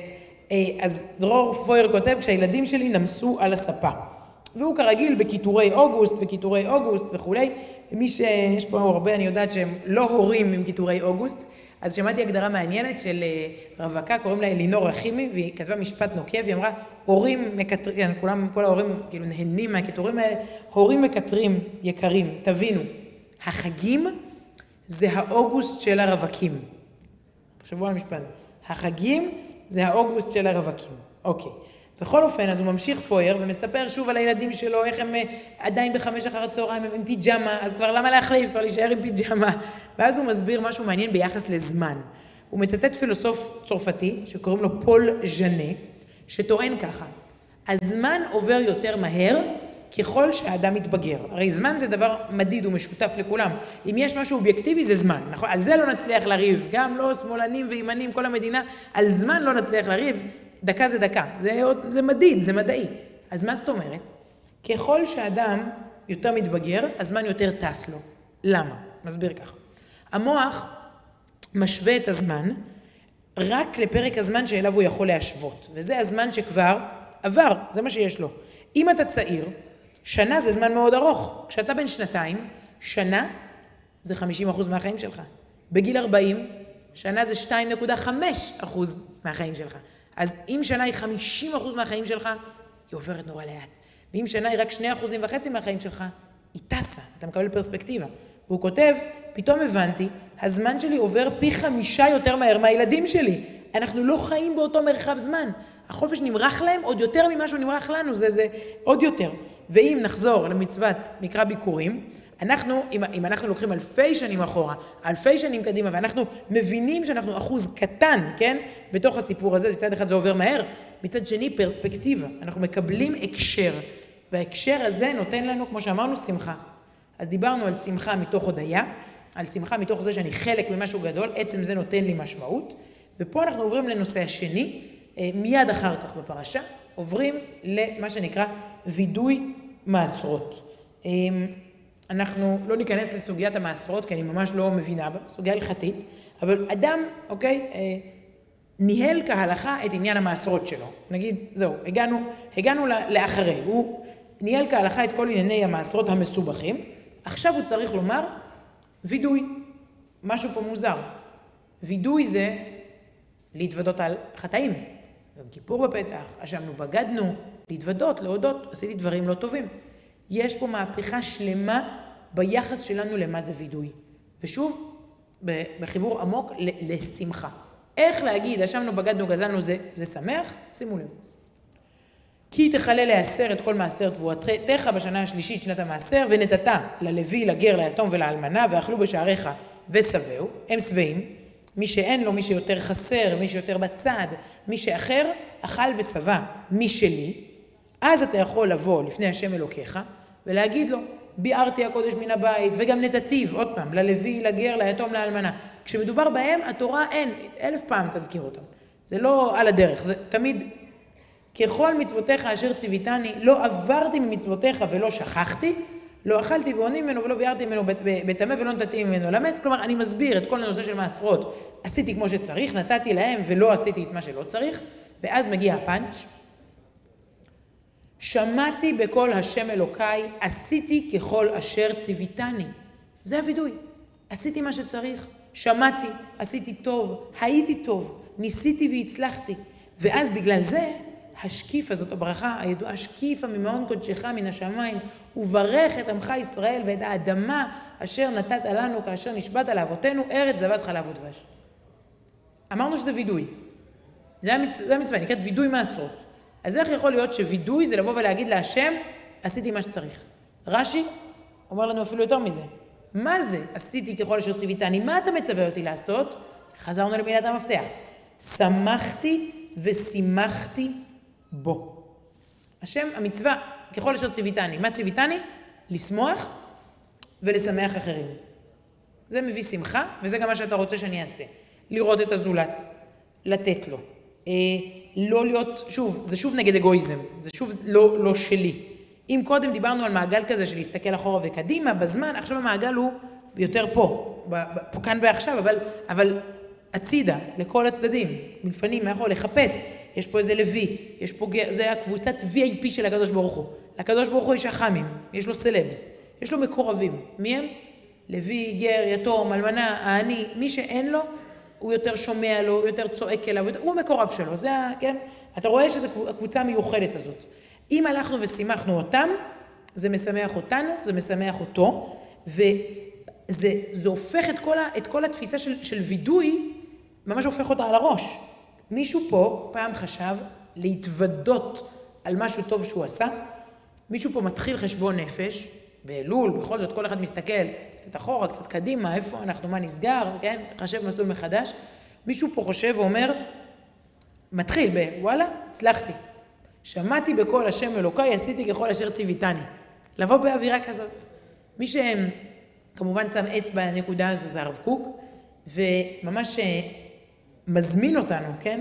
אז דרור פויר כותב, כשהילדים שלי נמסו על הספה. והוא כרגיל בכיתורי אוגוסט וכיתורי אוגוסט וכולי. מי שיש פה הרבה, אני יודעת שהם לא הורים עם כיתורי אוגוסט. אז שמעתי הגדרה מעניינת של רווקה, קוראים לה אלינור רחימי, והיא כתבה משפט נוקב, היא אמרה, הורים מקטרים, כולם, כל ההורים כאילו נהנים מהכיתורים האלה, הורים מקטרים יקרים, תבינו, החגים, זה האוגוסט של הרווקים. תחשבו על המשפט. החגים זה האוגוסט של הרווקים. אוקיי. בכל אופן, אז הוא ממשיך פויר ומספר שוב על הילדים שלו, איך הם עדיין בחמש אחר הצהריים, הם עם פיג'מה, אז כבר למה להחליף? כבר להישאר עם פיג'מה. ואז הוא מסביר משהו מעניין ביחס לזמן. הוא מצטט פילוסוף צרפתי, שקוראים לו פול ז'נה, שטוען ככה, הזמן עובר יותר מהר, ככל שהאדם מתבגר. הרי זמן זה דבר מדיד ומשותף לכולם. אם יש משהו אובייקטיבי זה זמן, נכון? על זה לא נצליח לריב, גם לא שמאלנים וימנים, כל המדינה, על זמן לא נצליח לריב, דקה זה דקה, זה, זה מדיד, זה מדעי. אז מה זאת אומרת? ככל שהאדם יותר מתבגר, הזמן יותר טס לו. למה? מסביר כך. המוח משווה את הזמן רק לפרק הזמן שאליו הוא יכול להשוות, וזה הזמן שכבר עבר, זה מה שיש לו. אם אתה צעיר, שנה זה זמן מאוד ארוך. כשאתה בן שנתיים, שנה זה חמישים אחוז מהחיים שלך. בגיל ארבעים, שנה זה שתיים נקודה חמש אחוז מהחיים שלך. אז אם שנה היא חמישים אחוז מהחיים שלך, היא עוברת נורא לאט. ואם שנה היא רק שני אחוזים וחצי מהחיים שלך, היא טסה, אתה מקבל פרספקטיבה. והוא כותב, פתאום הבנתי, הזמן שלי עובר פי חמישה יותר מהר מהילדים שלי. אנחנו לא חיים באותו מרחב זמן. החופש נמרח להם עוד יותר ממה שהוא נמרח לנו, זה, זה עוד יותר. ואם נחזור למצוות מקרא ביקורים, אנחנו, אם, אם אנחנו לוקחים אלפי שנים אחורה, אלפי שנים קדימה, ואנחנו מבינים שאנחנו אחוז קטן, כן? בתוך הסיפור הזה, מצד אחד זה עובר מהר, מצד שני פרספקטיבה. אנחנו מקבלים הקשר, וההקשר הזה נותן לנו, כמו שאמרנו, שמחה. אז דיברנו על שמחה מתוך הודיה, על שמחה מתוך זה שאני חלק ממשהו גדול, עצם זה נותן לי משמעות, ופה אנחנו עוברים לנושא השני, מיד אחר כך בפרשה, עוברים למה שנקרא וידוי מעשרות. אנחנו לא ניכנס לסוגיית המעשרות, כי אני ממש לא מבינה בה, סוגיה הלכתית, אבל אדם, אוקיי, ניהל כהלכה את עניין המעשרות שלו. נגיד, זהו, הגענו, הגענו לאחרי, הוא ניהל כהלכה את כל ענייני המעשרות המסובכים, עכשיו הוא צריך לומר וידוי, משהו פה מוזר. וידוי זה להתוודות על חטאים. יום כיפור בפתח, אשמנו, בגדנו, להתוודות, להודות, עשיתי דברים לא טובים. יש פה מהפכה שלמה ביחס שלנו למה זה וידוי. ושוב, בחיבור עמוק לשמחה. איך להגיד, אשמנו, בגדנו, גזלנו, זה, זה שמח? שימו לב. כי תחלל לעשר את כל מעשר תבואתך בשנה השלישית שנת המעשר, ונתתה ללוי, לגר, ליתום ולאלמנה, ואכלו בשעריך ושבעו, הם שבעים, מי שאין לו, מי שיותר חסר, מי שיותר בצד, מי שאחר, אכל ושבע, מי שלי, אז אתה יכול לבוא לפני השם אלוקיך, ולהגיד לו, ביארתי הקודש מן הבית, וגם נתתיו, עוד פעם, ללוי, לגר, ליתום, לאלמנה. כשמדובר בהם, התורה אין, אלף פעם תזכיר אותם. זה לא על הדרך, זה תמיד, ככל מצוותיך אשר ציוויתני, לא עברתי ממצוותיך ולא שכחתי, לא אכלתי ועונים ממנו ולא ביארתי ממנו בטמא ולא נתתי ממנו למץ. כלומר, אני מסביר את כל הנושא של מעשרות. עשיתי כמו שצריך, נתתי להם ולא עשיתי את מה שלא צריך, ואז מגיע הפאנץ'. שמעתי בכל השם אלוקיי, עשיתי ככל אשר ציוויתני. זה הוידוי. עשיתי מה שצריך, שמעתי, עשיתי טוב, הייתי טוב, ניסיתי והצלחתי. ואז בגלל זה, השקיף הזאת, הברכה הידועה, שקיפה ממעון קודשך מן השמיים, וברך את עמך ישראל ואת האדמה אשר נתת לנו כאשר נשבעת לאבותינו, ארץ זבת חלב ודבש. אמרנו שזה וידוי. זה המצווה, נקראת וידוי מעשרות. אז איך יכול להיות שווידוי זה לבוא ולהגיד להשם, עשיתי מה שצריך. רש"י אומר לנו אפילו יותר מזה. מה זה עשיתי ככל אשר ציוויתני? מה אתה מצווה אותי לעשות? חזרנו למילת המפתח. שמחתי ושימחתי בו. השם, המצווה, ככל אשר ציוויתני. מה ציוויתני? לשמוח ולשמח אחרים. זה מביא שמחה, וזה גם מה שאתה רוצה שאני אעשה. לראות את הזולת, לתת לו. אה, לא להיות, שוב, זה שוב נגד אגואיזם, זה שוב לא, לא שלי. אם קודם דיברנו על מעגל כזה של להסתכל אחורה וקדימה, בזמן, עכשיו המעגל הוא יותר פה, ב, ב, פה כאן ועכשיו, אבל, אבל הצידה, לכל הצדדים, מלפנים, מאחור, לחפש, יש פה איזה לוי, יש פה, זה הקבוצת וי איי פי של הקדוש ברוך הוא. לקדוש ברוך הוא יש החמים, יש לו סלבס, יש לו מקורבים. מי הם? לוי, גר, יתום, אלמנה, העני, מי שאין לו, הוא יותר שומע לו, הוא יותר צועק אליו, הוא המקורב שלו, זה, כן? אתה רואה שזו הקבוצה המיוחדת הזאת. אם הלכנו ושימחנו אותם, זה משמח אותנו, זה משמח אותו, וזה זה הופך את כל, ה, את כל התפיסה של, של וידוי, ממש הופך אותה על הראש. מישהו פה פעם חשב להתוודות על משהו טוב שהוא עשה, מישהו פה מתחיל חשבון נפש, באלול, בכל זאת כל אחד מסתכל קצת אחורה, קצת קדימה, איפה אנחנו, מה נסגר, כן? חשב מסלול מחדש. מישהו פה חושב ואומר, מתחיל בוואלה, הצלחתי. שמעתי בכל השם אלוקיי, עשיתי ככל אשר ציוויתני. לבוא באווירה כזאת. מי שכמובן שם אצבע בנקודה הזו זה הרב קוק, וממש מזמין אותנו, כן?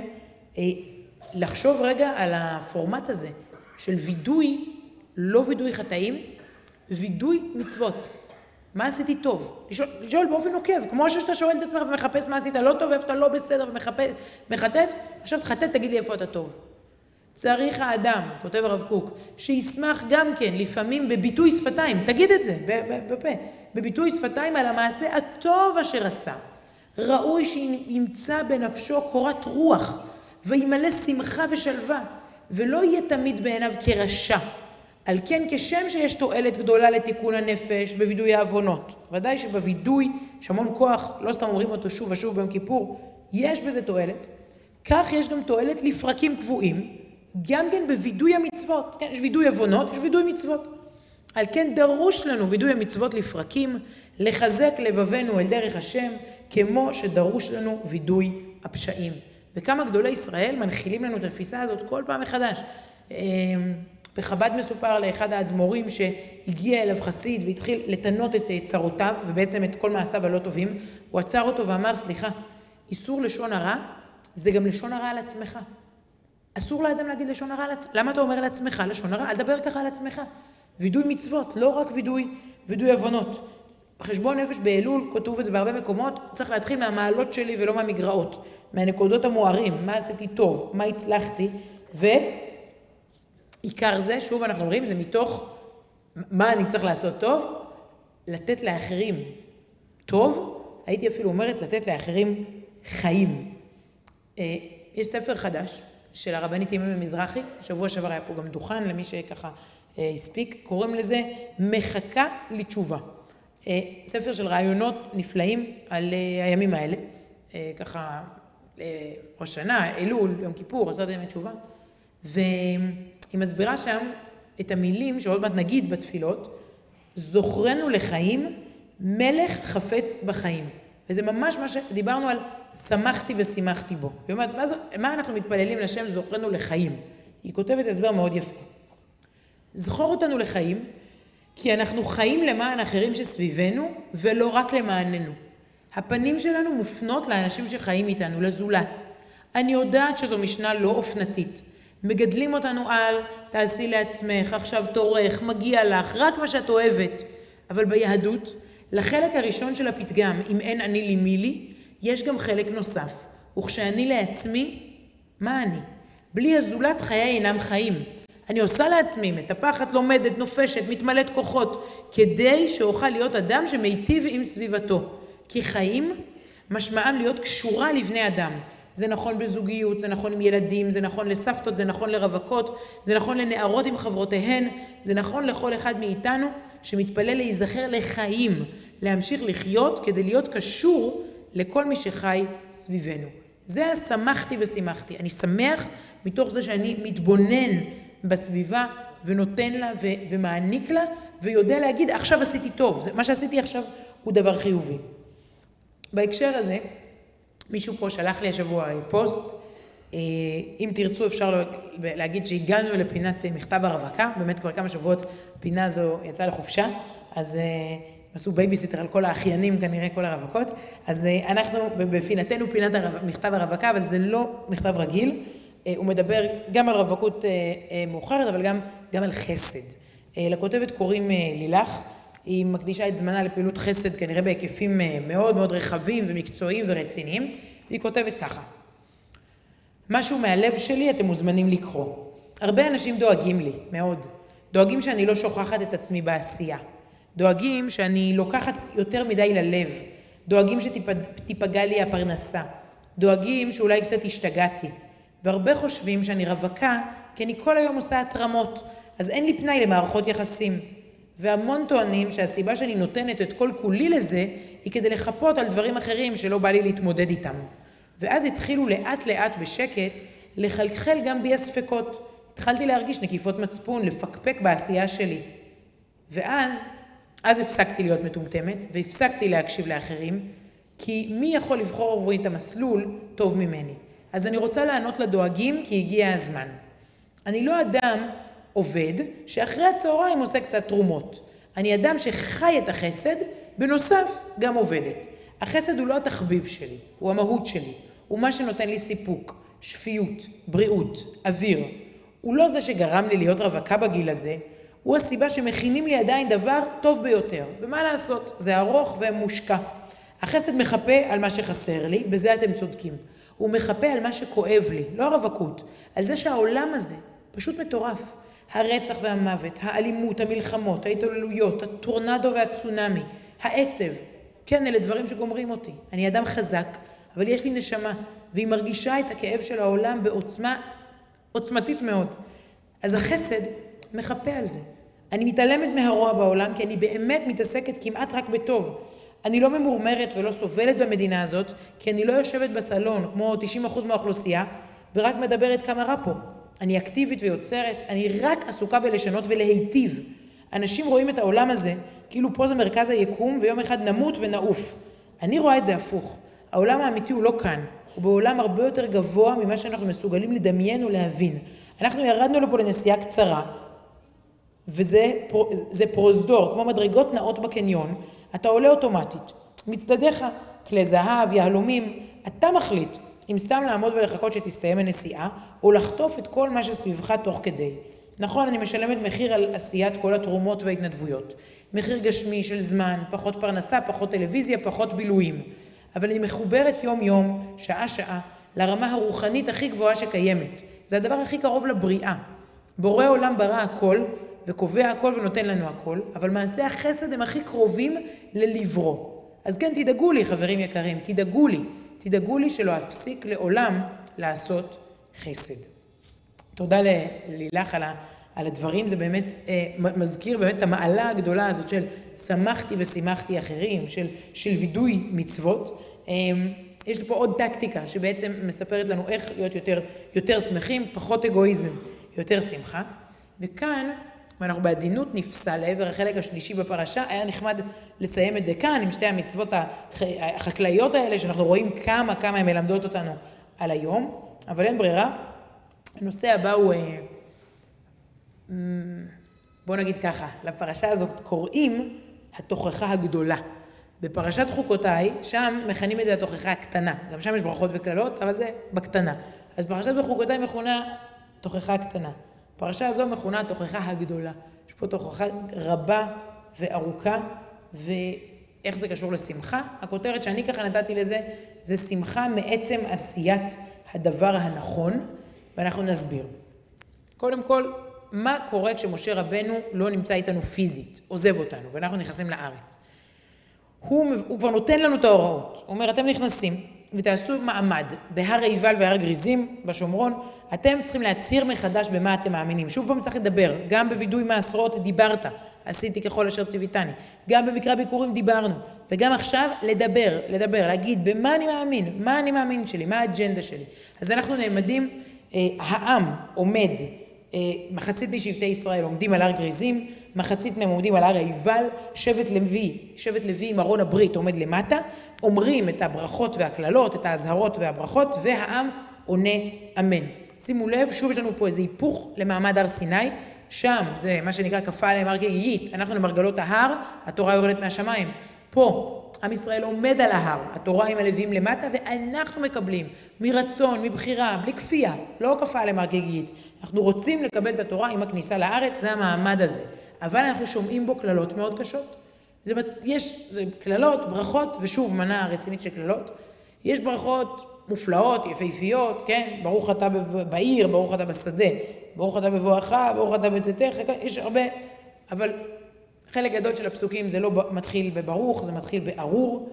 לחשוב רגע על הפורמט הזה של וידוי, לא וידוי חטאים, וידוי מצוות. מה עשיתי טוב? לשאול, לשאול באופן נוקב, כמו שאתה שואל את עצמך ומחפש מה עשית לא טוב, איפה אתה לא בסדר ומחטט, עכשיו תחטט, תגיד לי איפה אתה טוב. צריך האדם, כותב הרב קוק, שישמח גם כן, לפעמים בביטוי שפתיים, תגיד את זה, בפה, בביטוי שפתיים על המעשה הטוב אשר עשה. ראוי שימצא בנפשו קורת רוח, וימלא שמחה ושלווה, ולא יהיה תמיד בעיניו כרשע. על כן כשם שיש תועלת גדולה לתיקון הנפש בווידוי העוונות. ודאי שבווידוי יש המון כוח, לא סתם אומרים אותו שוב ושוב ביום כיפור, יש בזה תועלת. כך יש גם תועלת לפרקים קבועים, גם כן בווידוי המצוות. כן, יש וידוי עוונות, יש וידוי מצוות. על כן דרוש לנו וידוי המצוות לפרקים, לחזק לבבנו אל דרך השם, כמו שדרוש לנו וידוי הפשעים. וכמה גדולי ישראל מנחילים לנו את התפיסה הזאת כל פעם מחדש. בחב"ד מסופר לאחד האדמו"רים שהגיע אליו חסיד והתחיל לתנות את צרותיו ובעצם את כל מעשיו הלא טובים. הוא עצר אותו ואמר, סליחה, איסור לשון הרע זה גם לשון הרע על עצמך. אסור לאדם להגיד לשון הרע על עצמך. למה אתה אומר על עצמך לשון הרע? אל דבר ככה על עצמך. וידוי מצוות, לא רק וידוי, וידוי עוונות. חשבון נפש באלול, כתוב את זה בהרבה מקומות, צריך להתחיל מהמעלות שלי ולא מהמגרעות, מהנקודות המוארים, מה עשיתי טוב, מה הצלחתי, ועיקר זה, שוב אנחנו אומרים, זה מתוך מה אני צריך לעשות טוב, לתת לאחרים טוב, הייתי אפילו אומרת לתת לאחרים חיים. יש ספר חדש של הרבנית ימי מזרחי, שבוע שעבר היה פה גם דוכן למי שככה הספיק, קוראים לזה מחכה לתשובה. ספר של רעיונות נפלאים על הימים האלה, ככה ראש שנה, אלול, יום כיפור, עשרת ימי תשובה, והיא מסבירה שם את המילים שעוד מעט נגיד בתפילות, זוכרנו לחיים, מלך חפץ בחיים. וזה ממש מה שדיברנו על שמחתי ושימחתי בו. היא אומרת, מה, זו, מה אנחנו מתפללים לשם זוכרנו לחיים? היא כותבת הסבר מאוד יפה. זכור אותנו לחיים, כי אנחנו חיים למען אחרים שסביבנו, ולא רק למעננו. הפנים שלנו מופנות לאנשים שחיים איתנו, לזולת. אני יודעת שזו משנה לא אופנתית. מגדלים אותנו על, תעשי לעצמך, עכשיו תורך, מגיע לך, רק מה שאת אוהבת. אבל ביהדות, לחלק הראשון של הפתגם, אם אין אני לי מי לי, יש גם חלק נוסף. וכשאני לעצמי, מה אני? בלי הזולת חיי אינם חיים. אני עושה לעצמי, מטפחת, לומדת, נופשת, מתמלאת כוחות, כדי שאוכל להיות אדם שמיטיב עם סביבתו. כי חיים משמעם להיות קשורה לבני אדם. זה נכון בזוגיות, זה נכון עם ילדים, זה נכון לסבתות, זה נכון לרווקות, זה נכון לנערות עם חברותיהן, זה נכון לכל אחד מאיתנו שמתפלל להיזכר לחיים, להמשיך לחיות כדי להיות קשור לכל מי שחי סביבנו. זה השמחתי ושימחתי. אני שמח מתוך זה שאני מתבונן בסביבה ונותן לה ו- ומעניק לה ויודע להגיד עכשיו עשיתי טוב, זה, מה שעשיתי עכשיו הוא דבר חיובי. בהקשר הזה, מישהו פה שלח לי השבוע פוסט, אם תרצו אפשר להגיד שהגענו לפינת מכתב הרווקה, באמת כבר כמה שבועות פינה זו יצאה לחופשה, אז עשו בייביסיטר על כל האחיינים כנראה כל הרווקות, אז אנחנו בפינתנו פינת מכתב הרווקה, אבל זה לא מכתב רגיל, הוא מדבר גם על רווקות מאוחרת, אבל גם, גם על חסד. לכותבת קוראים לילך, היא מקדישה את זמנה לפעילות חסד, כנראה בהיקפים מאוד מאוד רחבים ומקצועיים ורציניים, והיא כותבת ככה. משהו מהלב שלי אתם מוזמנים לקרוא. הרבה אנשים דואגים לי, מאוד. דואגים שאני לא שוכחת את עצמי בעשייה. דואגים שאני לוקחת יותר מדי ללב. דואגים שתיפגע לי הפרנסה. דואגים שאולי קצת השתגעתי. והרבה חושבים שאני רווקה, כי אני כל היום עושה התרמות, אז אין לי פנאי למערכות יחסים. והמון טוענים שהסיבה שאני נותנת את כל כולי לזה, היא כדי לחפות על דברים אחרים שלא בא לי להתמודד איתם. ואז התחילו לאט לאט בשקט לחלחל גם בי הספקות. התחלתי להרגיש נקיפות מצפון, לפקפק בעשייה שלי. ואז, אז הפסקתי להיות מטומטמת, והפסקתי להקשיב לאחרים, כי מי יכול לבחור עבורי את המסלול טוב ממני. אז אני רוצה לענות לדואגים כי הגיע הזמן. אני לא אדם עובד שאחרי הצהריים עושה קצת תרומות. אני אדם שחי את החסד, בנוסף גם עובדת. החסד הוא לא התחביב שלי, הוא המהות שלי. הוא מה שנותן לי סיפוק, שפיות, בריאות, אוויר. הוא לא זה שגרם לי להיות רווקה בגיל הזה, הוא הסיבה שמכינים לי עדיין דבר טוב ביותר. ומה לעשות? זה ארוך ומושקע. החסד מחפה על מה שחסר לי, בזה אתם צודקים. הוא מחפה על מה שכואב לי, לא הרווקות, על זה שהעולם הזה פשוט מטורף. הרצח והמוות, האלימות, המלחמות, ההתעללויות, הטורנדו והצונמי, העצב. כן, אלה דברים שגומרים אותי. אני אדם חזק, אבל יש לי נשמה, והיא מרגישה את הכאב של העולם בעוצמה, עוצמתית מאוד. אז החסד מחפה על זה. אני מתעלמת מהרוע בעולם, כי אני באמת מתעסקת כמעט רק בטוב. אני לא ממורמרת ולא סובלת במדינה הזאת, כי אני לא יושבת בסלון, כמו תשעים אחוז מהאוכלוסייה, ורק מדברת כמה רע פה. אני אקטיבית ויוצרת, אני רק עסוקה בלשנות ולהיטיב. אנשים רואים את העולם הזה, כאילו פה זה מרכז היקום, ויום אחד נמות ונעוף. אני רואה את זה הפוך. העולם האמיתי הוא לא כאן, הוא בעולם הרבה יותר גבוה ממה שאנחנו מסוגלים לדמיין ולהבין. אנחנו ירדנו לפה לנסיעה קצרה, וזה זה פרוזדור, כמו מדרגות נאות בקניון, אתה עולה אוטומטית. מצדדיך, כלי זהב, יהלומים, אתה מחליט אם סתם לעמוד ולחכות שתסתיים הנסיעה, או לחטוף את כל מה שסביבך תוך כדי. נכון, אני משלמת מחיר על עשיית כל התרומות וההתנדבויות. מחיר גשמי של זמן, פחות פרנסה, פחות טלוויזיה, פחות בילויים. אבל אני מחוברת יום יום, שעה שעה, לרמה הרוחנית הכי גבוהה שקיימת. זה הדבר הכי קרוב לבריאה. בורא עולם ברא הכל, וקובע הכל ונותן לנו הכל, אבל מעשי החסד הם הכי קרובים ללברו. אז כן, תדאגו לי, חברים יקרים, תדאגו לי. תדאגו לי שלא אפסיק לעולם לעשות חסד. תודה ללילך על, על הדברים, זה באמת אה, מזכיר באמת את המעלה הגדולה הזאת של שמחתי ושימחתי אחרים, של, של וידוי מצוות. אה, יש פה עוד טקטיקה שבעצם מספרת לנו איך להיות יותר, יותר שמחים, פחות אגואיזם, יותר שמחה. וכאן, ואנחנו בעדינות נפסה לעבר החלק השלישי בפרשה, היה נחמד לסיים את זה כאן עם שתי המצוות החקלאיות האלה, שאנחנו רואים כמה כמה הן מלמדות אותנו על היום, אבל אין ברירה. הנושא הבא הוא, בוא נגיד ככה, לפרשה הזאת קוראים התוכחה הגדולה. בפרשת חוקותיי, שם מכנים את זה התוכחה הקטנה. גם שם יש ברכות וכללות, אבל זה בקטנה. אז פרשת בחוקותיי מכונה תוכחה הקטנה. פרשה הזו מכונה התוכחה הגדולה. יש פה תוכחה רבה וארוכה, ואיך זה קשור לשמחה? הכותרת שאני ככה נתתי לזה, זה שמחה מעצם עשיית הדבר הנכון, ואנחנו נסביר. קודם כל, מה קורה כשמשה רבנו לא נמצא איתנו פיזית, עוזב אותנו, ואנחנו נכנסים לארץ? הוא, הוא כבר נותן לנו את ההוראות. הוא אומר, אתם נכנסים ותעשו מעמד בהר עיבל והר גריזים בשומרון, אתם צריכים להצהיר מחדש במה אתם מאמינים. שוב פעם צריך לדבר, גם בוידוי מעשרות דיברת, עשיתי ככל אשר ציוויתני. גם במקרא ביקורים דיברנו, וגם עכשיו לדבר, לדבר, להגיד במה אני מאמין, מה אני מאמין שלי, מה האג'נדה שלי. אז אנחנו נעמדים, אה, העם עומד, אה, מחצית משבטי ישראל עומדים על הר גריזים, מחצית מהם עומדים על הר עיבל, שבט לוי, שבט לוי עם ארון הברית עומד למטה, אומרים את הברכות והכללות, את ההזהרות והברכות, והעם עונה אמן. שימו לב, שוב יש לנו פה איזה היפוך למעמד הר סיני, שם זה מה שנקרא כפה עליהם הר גיגית, אנחנו למרגלות ההר, התורה יורדת מהשמיים. פה עם ישראל עומד על ההר, התורה עם הלווים למטה, ואנחנו מקבלים מרצון, מבחירה, בלי כפייה, לא כפה עליהם הר גיגית. אנחנו רוצים לקבל את התורה עם הכניסה לארץ, זה המעמד הזה. אבל אנחנו שומעים בו כללות מאוד קשות. זה, יש זה כללות, ברכות, ושוב מנה רצינית של כללות. יש ברכות מופלאות, יפהפיות, כן? ברוך אתה בעיר, ברוך אתה בשדה, ברוך אתה בבואך, ברוך אתה בצאתך, יש הרבה, אבל חלק גדול של הפסוקים זה לא מתחיל בברוך, זה מתחיל בארור.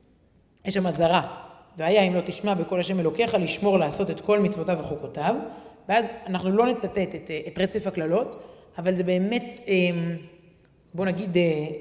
יש שם אזהרה, והיה אם לא תשמע בכל השם אלוקיך, לשמור לעשות את כל מצוותיו וחוקותיו, ואז אנחנו לא נצטט את, את רצף הכללות, אבל זה באמת, בוא נגיד,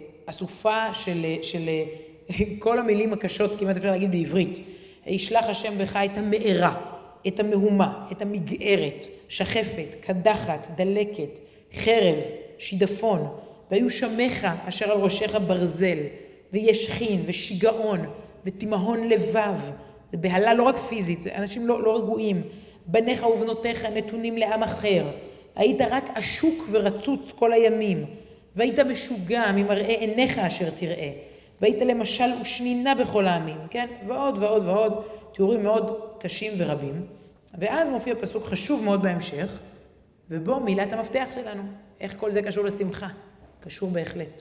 אסופה של, של כל המילים הקשות, כמעט אפשר להגיד בעברית. ישלח השם בך את המארה, את המהומה, את המגערת, שחפת, קדחת, דלקת, חרב, שידפון, והיו שמך אשר על ראשך ברזל, וישכין, ושיגעון, ותימהון לבב. זה בהלה לא רק פיזית, זה אנשים לא, לא רגועים. בניך ובנותיך נתונים לעם אחר. היית רק אשוק ורצוץ כל הימים, והיית משוגע ממראה עיניך אשר תראה. והיית למשל ושנינה בכל העמים, כן? ועוד ועוד ועוד, תיאורים מאוד קשים ורבים. ואז מופיע פסוק חשוב מאוד בהמשך, ובו מילת המפתח שלנו. איך כל זה קשור לשמחה? קשור בהחלט.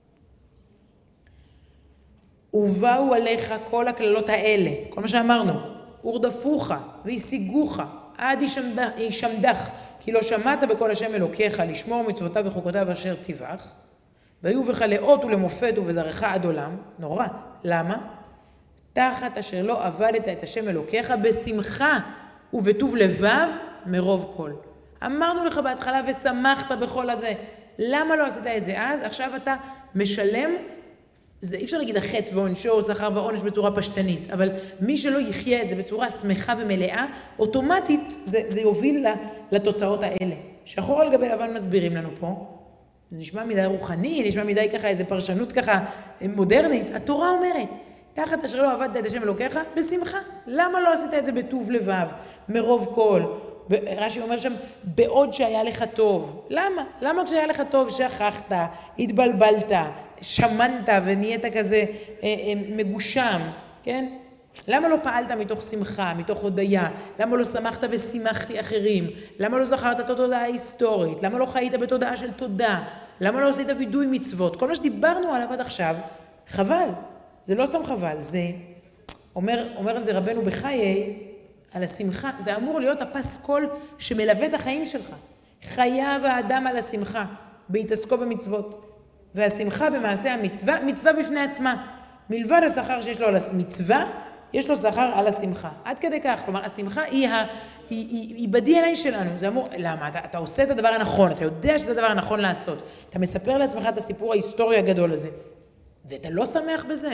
ובאו עליך כל הכללות האלה, כל מה שאמרנו, ורדפוך וישיגוך עד ישמדך, כי לא שמעת בכל השם אלוקיך לשמור מצוותיו וחוקותיו אשר ציווך, והיו בך לאות ולמופת ובזרעך עד עולם. נורא. למה? תחת אשר לא עבדת את השם אלוקיך בשמחה ובטוב לבב מרוב כל. אמרנו לך בהתחלה ושמחת בכל הזה. למה לא עשית את זה אז? עכשיו אתה משלם, זה אי אפשר להגיד החטא ועונשו, שכר ועונש בצורה פשטנית, אבל מי שלא יחיה את זה בצורה שמחה ומלאה, אוטומטית זה, זה יוביל לתוצאות האלה. שחור על גבי לבן מסבירים לנו פה, זה נשמע מדי רוחני, נשמע מדי ככה איזו פרשנות ככה מודרנית. התורה אומרת, תחת אשר לא עבדת את השם אלוקיך, בשמחה. למה לא עשית את זה בטוב לבב, מרוב כל? רש"י אומר שם, בעוד שהיה לך טוב. למה? למה כשהיה לך טוב שכחת, התבלבלת, שמנת ונהיית כזה אה, אה, מגושם, כן? למה לא פעלת מתוך שמחה, מתוך הודיה? למה לא שמחת ושימחתי אחרים? למה לא זכרת את התודעה ההיסטורית? למה לא חיית בתודעה של תודה? למה לא עשית וידוי מצוות? כל מה שדיברנו עליו עד עכשיו, חבל. זה לא סתם חבל, זה, אומר, אומר על זה רבנו בחיי, על השמחה, זה אמור להיות הפסקול שמלווה את החיים שלך. חייב האדם על השמחה, בהתעסקו במצוות. והשמחה במעשה המצווה, מצווה בפני עצמה. מלבד השכר שיש לו על המצווה, יש לו שכר על השמחה. עד כדי כך, כלומר, השמחה היא, ה, היא, היא, היא ב-די אן איי שלנו. זה אמור, למה? אתה, אתה עושה את הדבר הנכון, אתה יודע שזה הדבר הנכון לעשות. אתה מספר לעצמך את הסיפור ההיסטורי הגדול הזה. ואתה לא שמח בזה.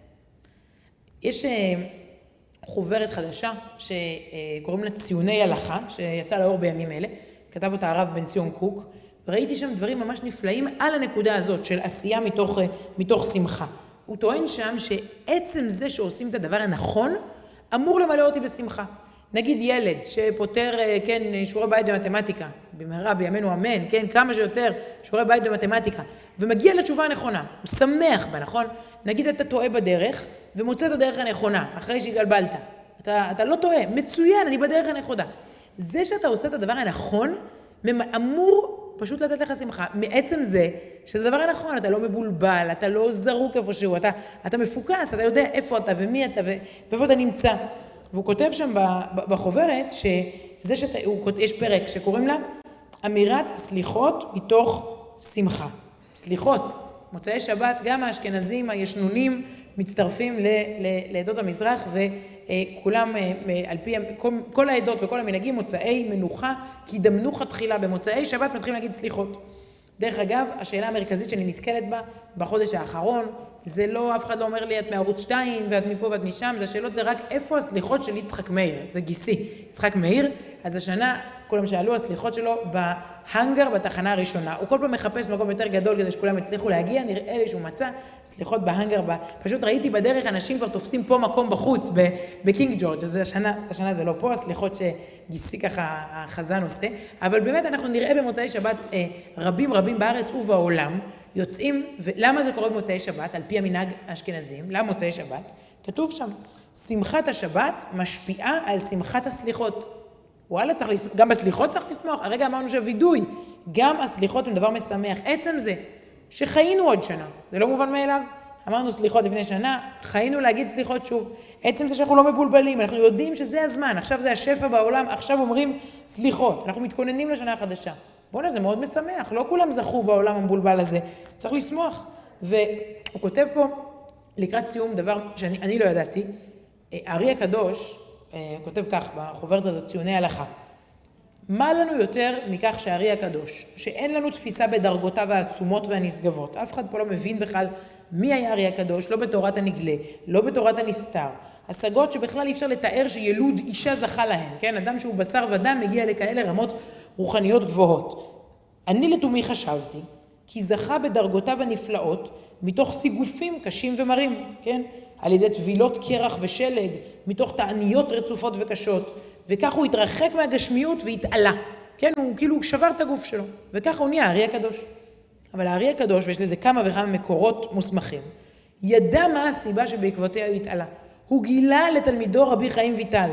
יש חוברת חדשה שקוראים לה ציוני הלכה, שיצא לאור בימים אלה, כתב אותה הרב בן ציון קוק, וראיתי שם דברים ממש נפלאים על הנקודה הזאת של עשייה מתוך, מתוך שמחה. הוא טוען שם שעצם זה שעושים את הדבר הנכון, אמור למלא אותי בשמחה. נגיד ילד שפותר, כן, שיעורי בית במתמטיקה, במהרה בימינו אמן, כן, כמה שיותר שיעורי בית במתמטיקה, ומגיע לתשובה הנכונה, הוא שמח בה, נכון? נגיד אתה טועה בדרך, ומוצא את הדרך הנכונה, אחרי שהתגלבלת. אתה, אתה לא טועה, מצוין, אני בדרך הנכונה. זה שאתה עושה את הדבר הנכון, אמור פשוט לתת לך שמחה. מעצם זה, שזה הדבר הנכון, אתה לא מבולבל, אתה לא זרוק איפשהו, אתה, אתה מפוקס, אתה יודע איפה אתה ומי אתה ואיפה אתה נמצא. והוא כותב שם בחוברת, שזה שאתה, הוא, יש פרק שקוראים לה, אמירת סליחות מתוך שמחה. סליחות. מוצאי שבת, גם האשכנזים הישנונים מצטרפים לעדות המזרח, וכולם, על פי כל העדות וכל המנהגים, מוצאי מנוחה, כי דמנוחה תחילה במוצאי שבת מתחילים להגיד סליחות. דרך אגב, השאלה המרכזית שאני נתקלת בה בחודש האחרון, זה לא, אף אחד לא אומר לי, את מערוץ שתיים, ואת מפה ואת משם, זה השאלות, זה רק איפה הסליחות של יצחק מאיר, זה גיסי, יצחק מאיר, אז השנה, כולם שאלו, הסליחות שלו בהנגר בתחנה הראשונה, הוא כל פעם מחפש מקום יותר גדול כדי שכולם הצליחו להגיע, נראה לי שהוא מצא סליחות בהנגר, פשוט ראיתי בדרך, אנשים כבר תופסים פה מקום בחוץ, בקינג ג'ורג', אז השנה, השנה זה לא פה, הסליחות שגיסי ככה החזן עושה, אבל באמת אנחנו נראה במוצאי שבת רבים רבים בארץ ובעולם, יוצאים, ולמה זה קורה במוצאי שבת, על פי המנהג האשכנזים, למה מוצאי שבת? כתוב שם, שמחת השבת משפיעה על שמחת הסליחות. וואלה, צריך לסמוך, גם בסליחות צריך לסמוך, הרגע אמרנו שווידוי, גם הסליחות הם דבר משמח. עצם זה שחיינו עוד שנה, זה לא מובן מאליו, אמרנו סליחות לפני שנה, חיינו להגיד סליחות שוב. עצם זה שאנחנו לא מבולבלים, אנחנו יודעים שזה הזמן, עכשיו זה השפע בעולם, עכשיו אומרים סליחות, אנחנו מתכוננים לשנה החדשה. בוא'נה, זה מאוד משמח, לא כולם זכו בעולם המבולבל הזה, צריך לשמוח. והוא כותב פה, לקראת סיום, דבר שאני אני לא ידעתי, הארי הקדוש, הוא כותב כך בחוברת הזאת, ציוני הלכה. מה לנו יותר מכך שהארי הקדוש, שאין לנו תפיסה בדרגותיו העצומות והנשגבות, אף אחד פה לא מבין בכלל מי היה הארי הקדוש, לא בתורת הנגלה, לא בתורת הנסתר, השגות שבכלל אי אפשר לתאר שילוד אישה זכה להן, כן? אדם שהוא בשר ודם מגיע לכאלה רמות רוחניות גבוהות. אני לתומי חשבתי, כי זכה בדרגותיו הנפלאות, מתוך סיגופים קשים ומרים, כן? על ידי טבילות קרח ושלג, מתוך תעניות רצופות וקשות, וכך הוא התרחק מהגשמיות והתעלה, כן? הוא כאילו שבר את הגוף שלו, וכך הוא נהיה הארי הקדוש. אבל הארי הקדוש, ויש לזה כמה וכמה מקורות מוסמכים, ידע מה הסיבה שבעקבותיה הוא התעלה. הוא גילה לתלמידו רבי חיים ויטל,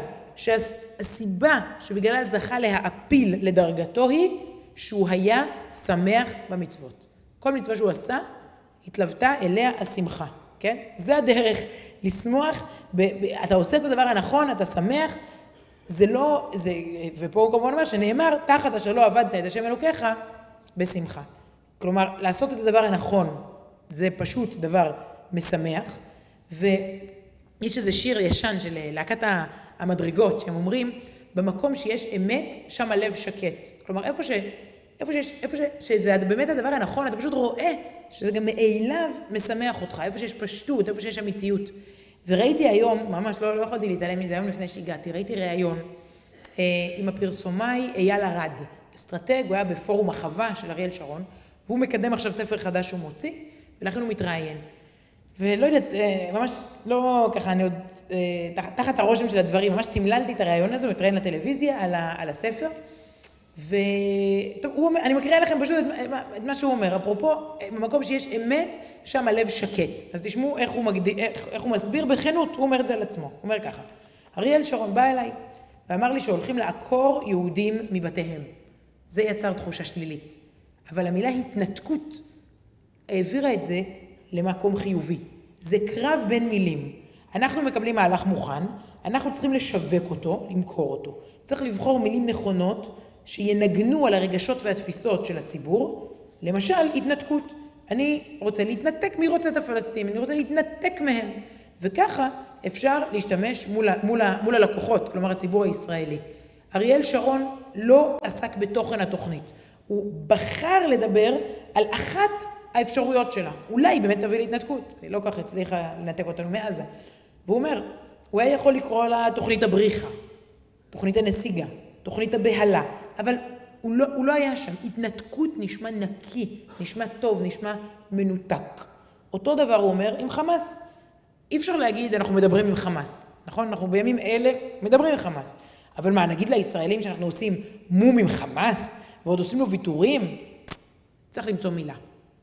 שהסיבה שבגללה זכה להעפיל לדרגתו היא, שהוא היה שמח במצוות. כל מצווה שהוא עשה, התלוותה אליה השמחה, כן? זה הדרך לשמוח, ב- ב- אתה עושה את הדבר הנכון, אתה שמח, זה לא, זה, ופה הוא כמובן אומר שנאמר, תחת אשר לא עבדת את השם אלוקיך, בשמחה. כלומר, לעשות את הדבר הנכון, זה פשוט דבר משמח, ו... יש איזה שיר ישן של להקת המדרגות, שהם אומרים, במקום שיש אמת, שם הלב שקט. כלומר, איפה ש... איפה שיש, איפה ש... שזה באמת הדבר הנכון, אתה פשוט רואה שזה גם מאליו משמח אותך, איפה שיש פשטות, איפה שיש אמיתיות. וראיתי היום, ממש לא, לא יכולתי להתעלם מזה, היום לפני שהגעתי, ראיתי ראיון אה, עם הפרסומאי אייל ארד, אסטרטג, הוא היה בפורום החווה של אריאל שרון, והוא מקדם עכשיו ספר חדש שהוא מוציא, ולכן הוא מתראיין. ולא יודעת, ממש לא ככה, אני עוד, תחת הרושם של הדברים, ממש תמללתי את הרעיון הזה, הוא התראיין לטלוויזיה על, ה, על הספר, ואני מקריאה לכם פשוט את, את מה שהוא אומר, אפרופו, במקום שיש אמת, שם הלב שקט. אז תשמעו איך הוא, מגד... איך, איך הוא מסביר בכנות, הוא אומר את זה על עצמו, הוא אומר ככה, אריאל שרון בא אליי, ואמר לי שהולכים לעקור יהודים מבתיהם. זה יצר תחושה שלילית. אבל המילה התנתקות העבירה את זה למקום חיובי. זה קרב בין מילים. אנחנו מקבלים מהלך מוכן, אנחנו צריכים לשווק אותו, למכור אותו. צריך לבחור מילים נכונות שינגנו על הרגשות והתפיסות של הציבור. למשל, התנתקות. אני רוצה להתנתק, מי רוצה את הפלסטינים? אני רוצה להתנתק מהם. וככה אפשר להשתמש מול, מול, מול הלקוחות, כלומר הציבור הישראלי. אריאל שרון לא עסק בתוכן התוכנית. הוא בחר לדבר על אחת האפשרויות שלה. אולי באמת תביא להתנתקות. היא לא כך הצליחה לנתק אותנו מעזה. והוא אומר, הוא היה יכול לקרוא לה תוכנית הבריחה, תוכנית הנסיגה, תוכנית הבהלה, אבל הוא לא, הוא לא היה שם. התנתקות נשמע נקי, נשמע טוב, נשמע מנותק. אותו דבר הוא אומר עם חמאס. אי אפשר להגיד, אנחנו מדברים עם חמאס. נכון? אנחנו בימים אלה מדברים עם חמאס. אבל מה, נגיד לישראלים שאנחנו עושים מום עם חמאס, ועוד עושים לו ויתורים? צריך למצוא מילה.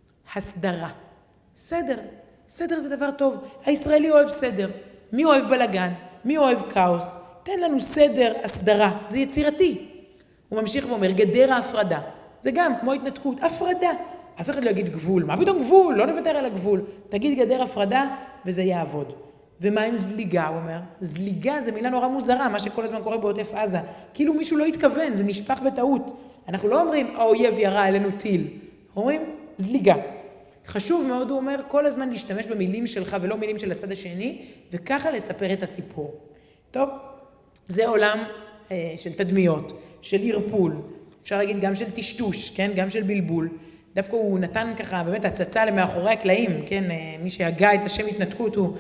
הסדרה. סדר. סדר זה דבר טוב. הישראלי אוהב סדר. מי אוהב בלגן? מי אוהב כאוס? תן לנו סדר, הסדרה. זה יצירתי. הוא ממשיך ואומר, גדר ההפרדה. זה גם כמו התנתקות. הפרדה. אף אחד לא יגיד גבול. מה פתאום גבול? לא נוותר על הגבול. תגיד גדר הפרדה וזה יעבוד. ומה עם זליגה, הוא אומר? זליגה זה מילה נורא מוזרה, מה שכל הזמן קורה בעוטף עזה. כאילו מישהו לא התכוון, זה נשפך בטעות. אנחנו לא אומרים, האויב ירה אלינו טיל. אומרים, זליגה. חשוב מאוד, הוא אומר, כל הזמן להשתמש במילים שלך ולא מילים של הצד השני, וככה לספר את הסיפור. טוב, זה עולם אה, של תדמיות, של ערפול, אפשר להגיד גם של טשטוש, כן? גם של בלבול. דווקא הוא נתן ככה באמת הצצה למאחורי הקלעים, כן? מי שהגה את השם התנתקות הוא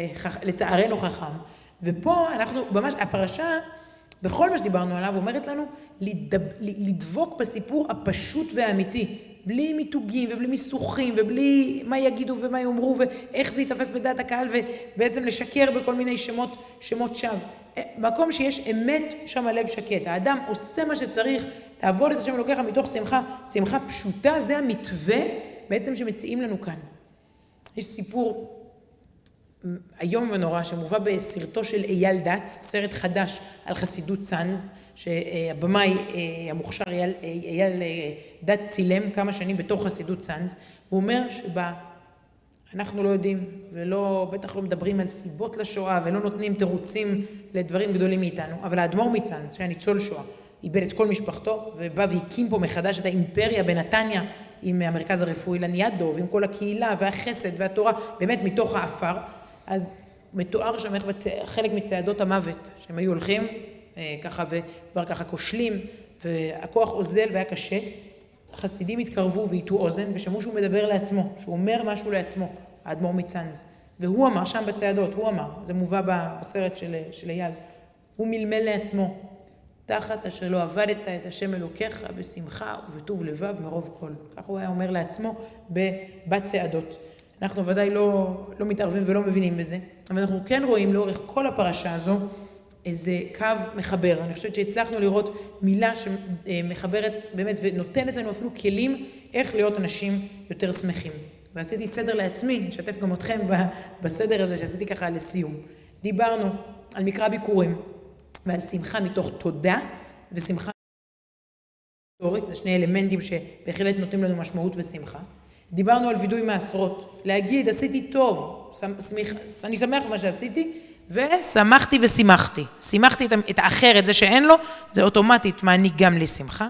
לצערנו חכם. ופה אנחנו, ממש, הפרשה, בכל מה שדיברנו עליו, אומרת לנו לדבוק בסיפור הפשוט והאמיתי, בלי מיתוגים ובלי מיסוכים ובלי מה יגידו ומה יאמרו ואיך זה יתפס בדעת הקהל ובעצם לשקר בכל מיני שמות, שמות שווא. מקום שיש אמת, שם הלב שקט. האדם עושה מה שצריך, תעבוד את השם אלוקיך מתוך שמחה, שמחה פשוטה, זה המתווה בעצם שמציעים לנו כאן. יש סיפור היום ונורא שמובא בסרטו של אייל דץ, סרט חדש על חסידות צאנז, שהבמאי המוכשר אייל, אייל דץ צילם כמה שנים בתוך חסידות צאנז, הוא אומר שבה אנחנו לא יודעים ולא, בטח לא מדברים על סיבות לשואה ולא נותנים תירוצים לדברים גדולים מאיתנו, אבל האדמו"ר מצאנז, שהיה ניצול שואה, איבד את כל משפחתו ובא והקים פה מחדש את האימפריה בנתניה עם המרכז הרפואי לניאדו ועם כל הקהילה והחסד והתורה, באמת מתוך האפר. אז מתואר שם איך חלק מצעדות המוות, שהם היו הולכים ככה וכבר ככה כושלים, והכוח עוזל והיה קשה. החסידים התקרבו והיטו אוזן ושמעו שהוא מדבר לעצמו, שהוא אומר משהו לעצמו, האדמו"ר מצאנז. והוא אמר שם בצעדות, הוא אמר, זה מובא בסרט של, של אייל, הוא מלמל לעצמו, תחת אשר לא עבדת את השם אלוקיך בשמחה ובטוב לבב מרוב כל. כך הוא היה אומר לעצמו בצעדות. אנחנו ודאי לא, לא מתערבים ולא מבינים בזה, אבל אנחנו כן רואים לאורך כל הפרשה הזו איזה קו מחבר. אני חושבת שהצלחנו לראות מילה שמחברת באמת ונותנת לנו אפילו כלים איך להיות אנשים יותר שמחים. ועשיתי סדר לעצמי, נשתף גם אתכם בסדר הזה שעשיתי ככה לסיום. דיברנו על מקרא ביקורים ועל שמחה מתוך תודה ושמחה היסטורית, זה שני אלמנטים שבהחלט נותנים לנו משמעות ושמחה. דיברנו על וידוי מעשרות, להגיד עשיתי טוב, שמח, אני שמח מה שעשיתי, ושמחתי ושימחתי. שימחתי את האחר, את זה שאין לו, זה אוטומטית מעניק גם לי שמחה.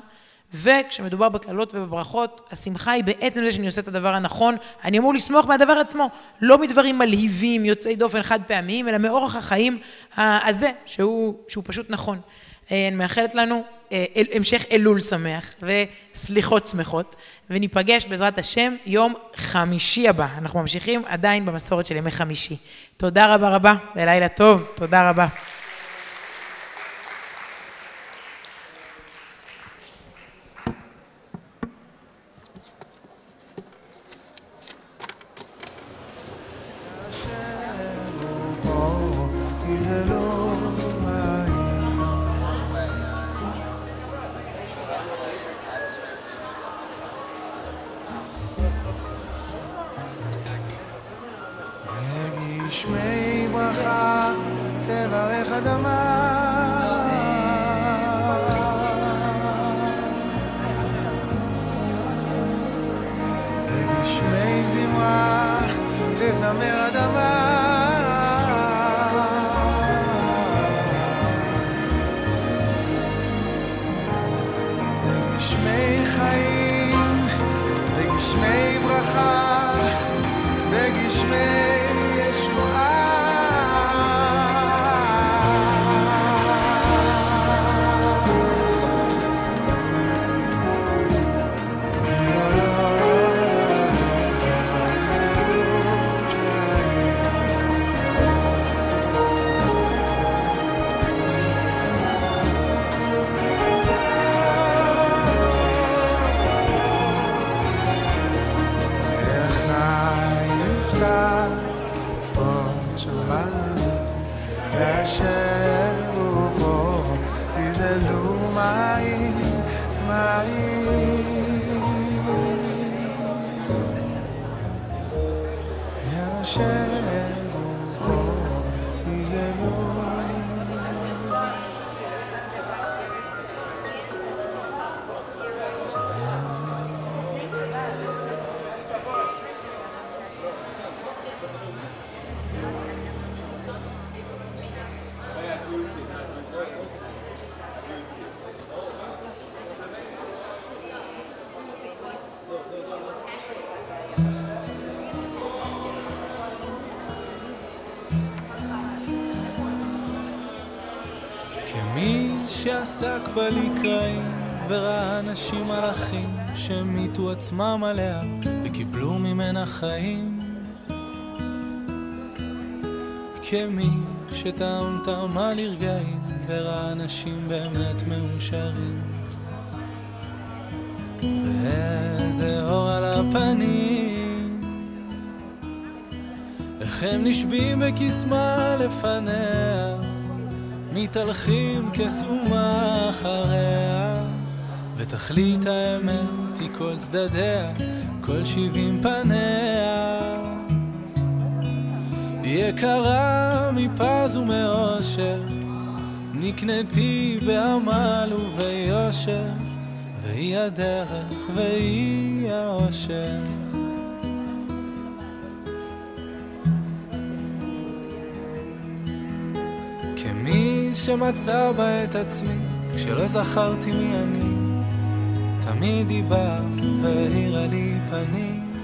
וכשמדובר בקללות ובברכות, השמחה היא בעצם זה שאני עושה את הדבר הנכון, אני אמור לשמוח מהדבר עצמו, לא מדברים מלהיבים, יוצאי דופן חד פעמיים, אלא מאורח החיים הזה, שהוא, שהוא פשוט נכון. אני מאחלת לנו המשך אלול שמח וסליחות שמחות, וניפגש בעזרת השם יום חמישי הבא. אנחנו ממשיכים עדיין במסורת של ימי חמישי. תודה רבה רבה, ולילה טוב, תודה רבה. שמי ברכה תברך אדמה בגשמי זמרה תזמר אדמה בגשמי חיים בגשמי ברכה בגשמי שעסק בלקראים וראה אנשים מלאכים שמיתו עצמם עליה וקיבלו ממנה חיים, כמי שטעם טעמה לרגעים וראה אנשים באמת מאושרים, ואיזה אור על הפנים, איך הם נשבים בקסמה לפניה, מתהלכים כסומה אחריה, ותכלית האמת היא כל צדדיה, כל שבעים פניה. יקרה מפז ומאושר, נקנתי בעמל וביושר, והיא הדרך והיא האושר. כמי שמצא בה את עצמי, כשלא זכרתי מי אני, תמיד היא באה והאירה לי פנים.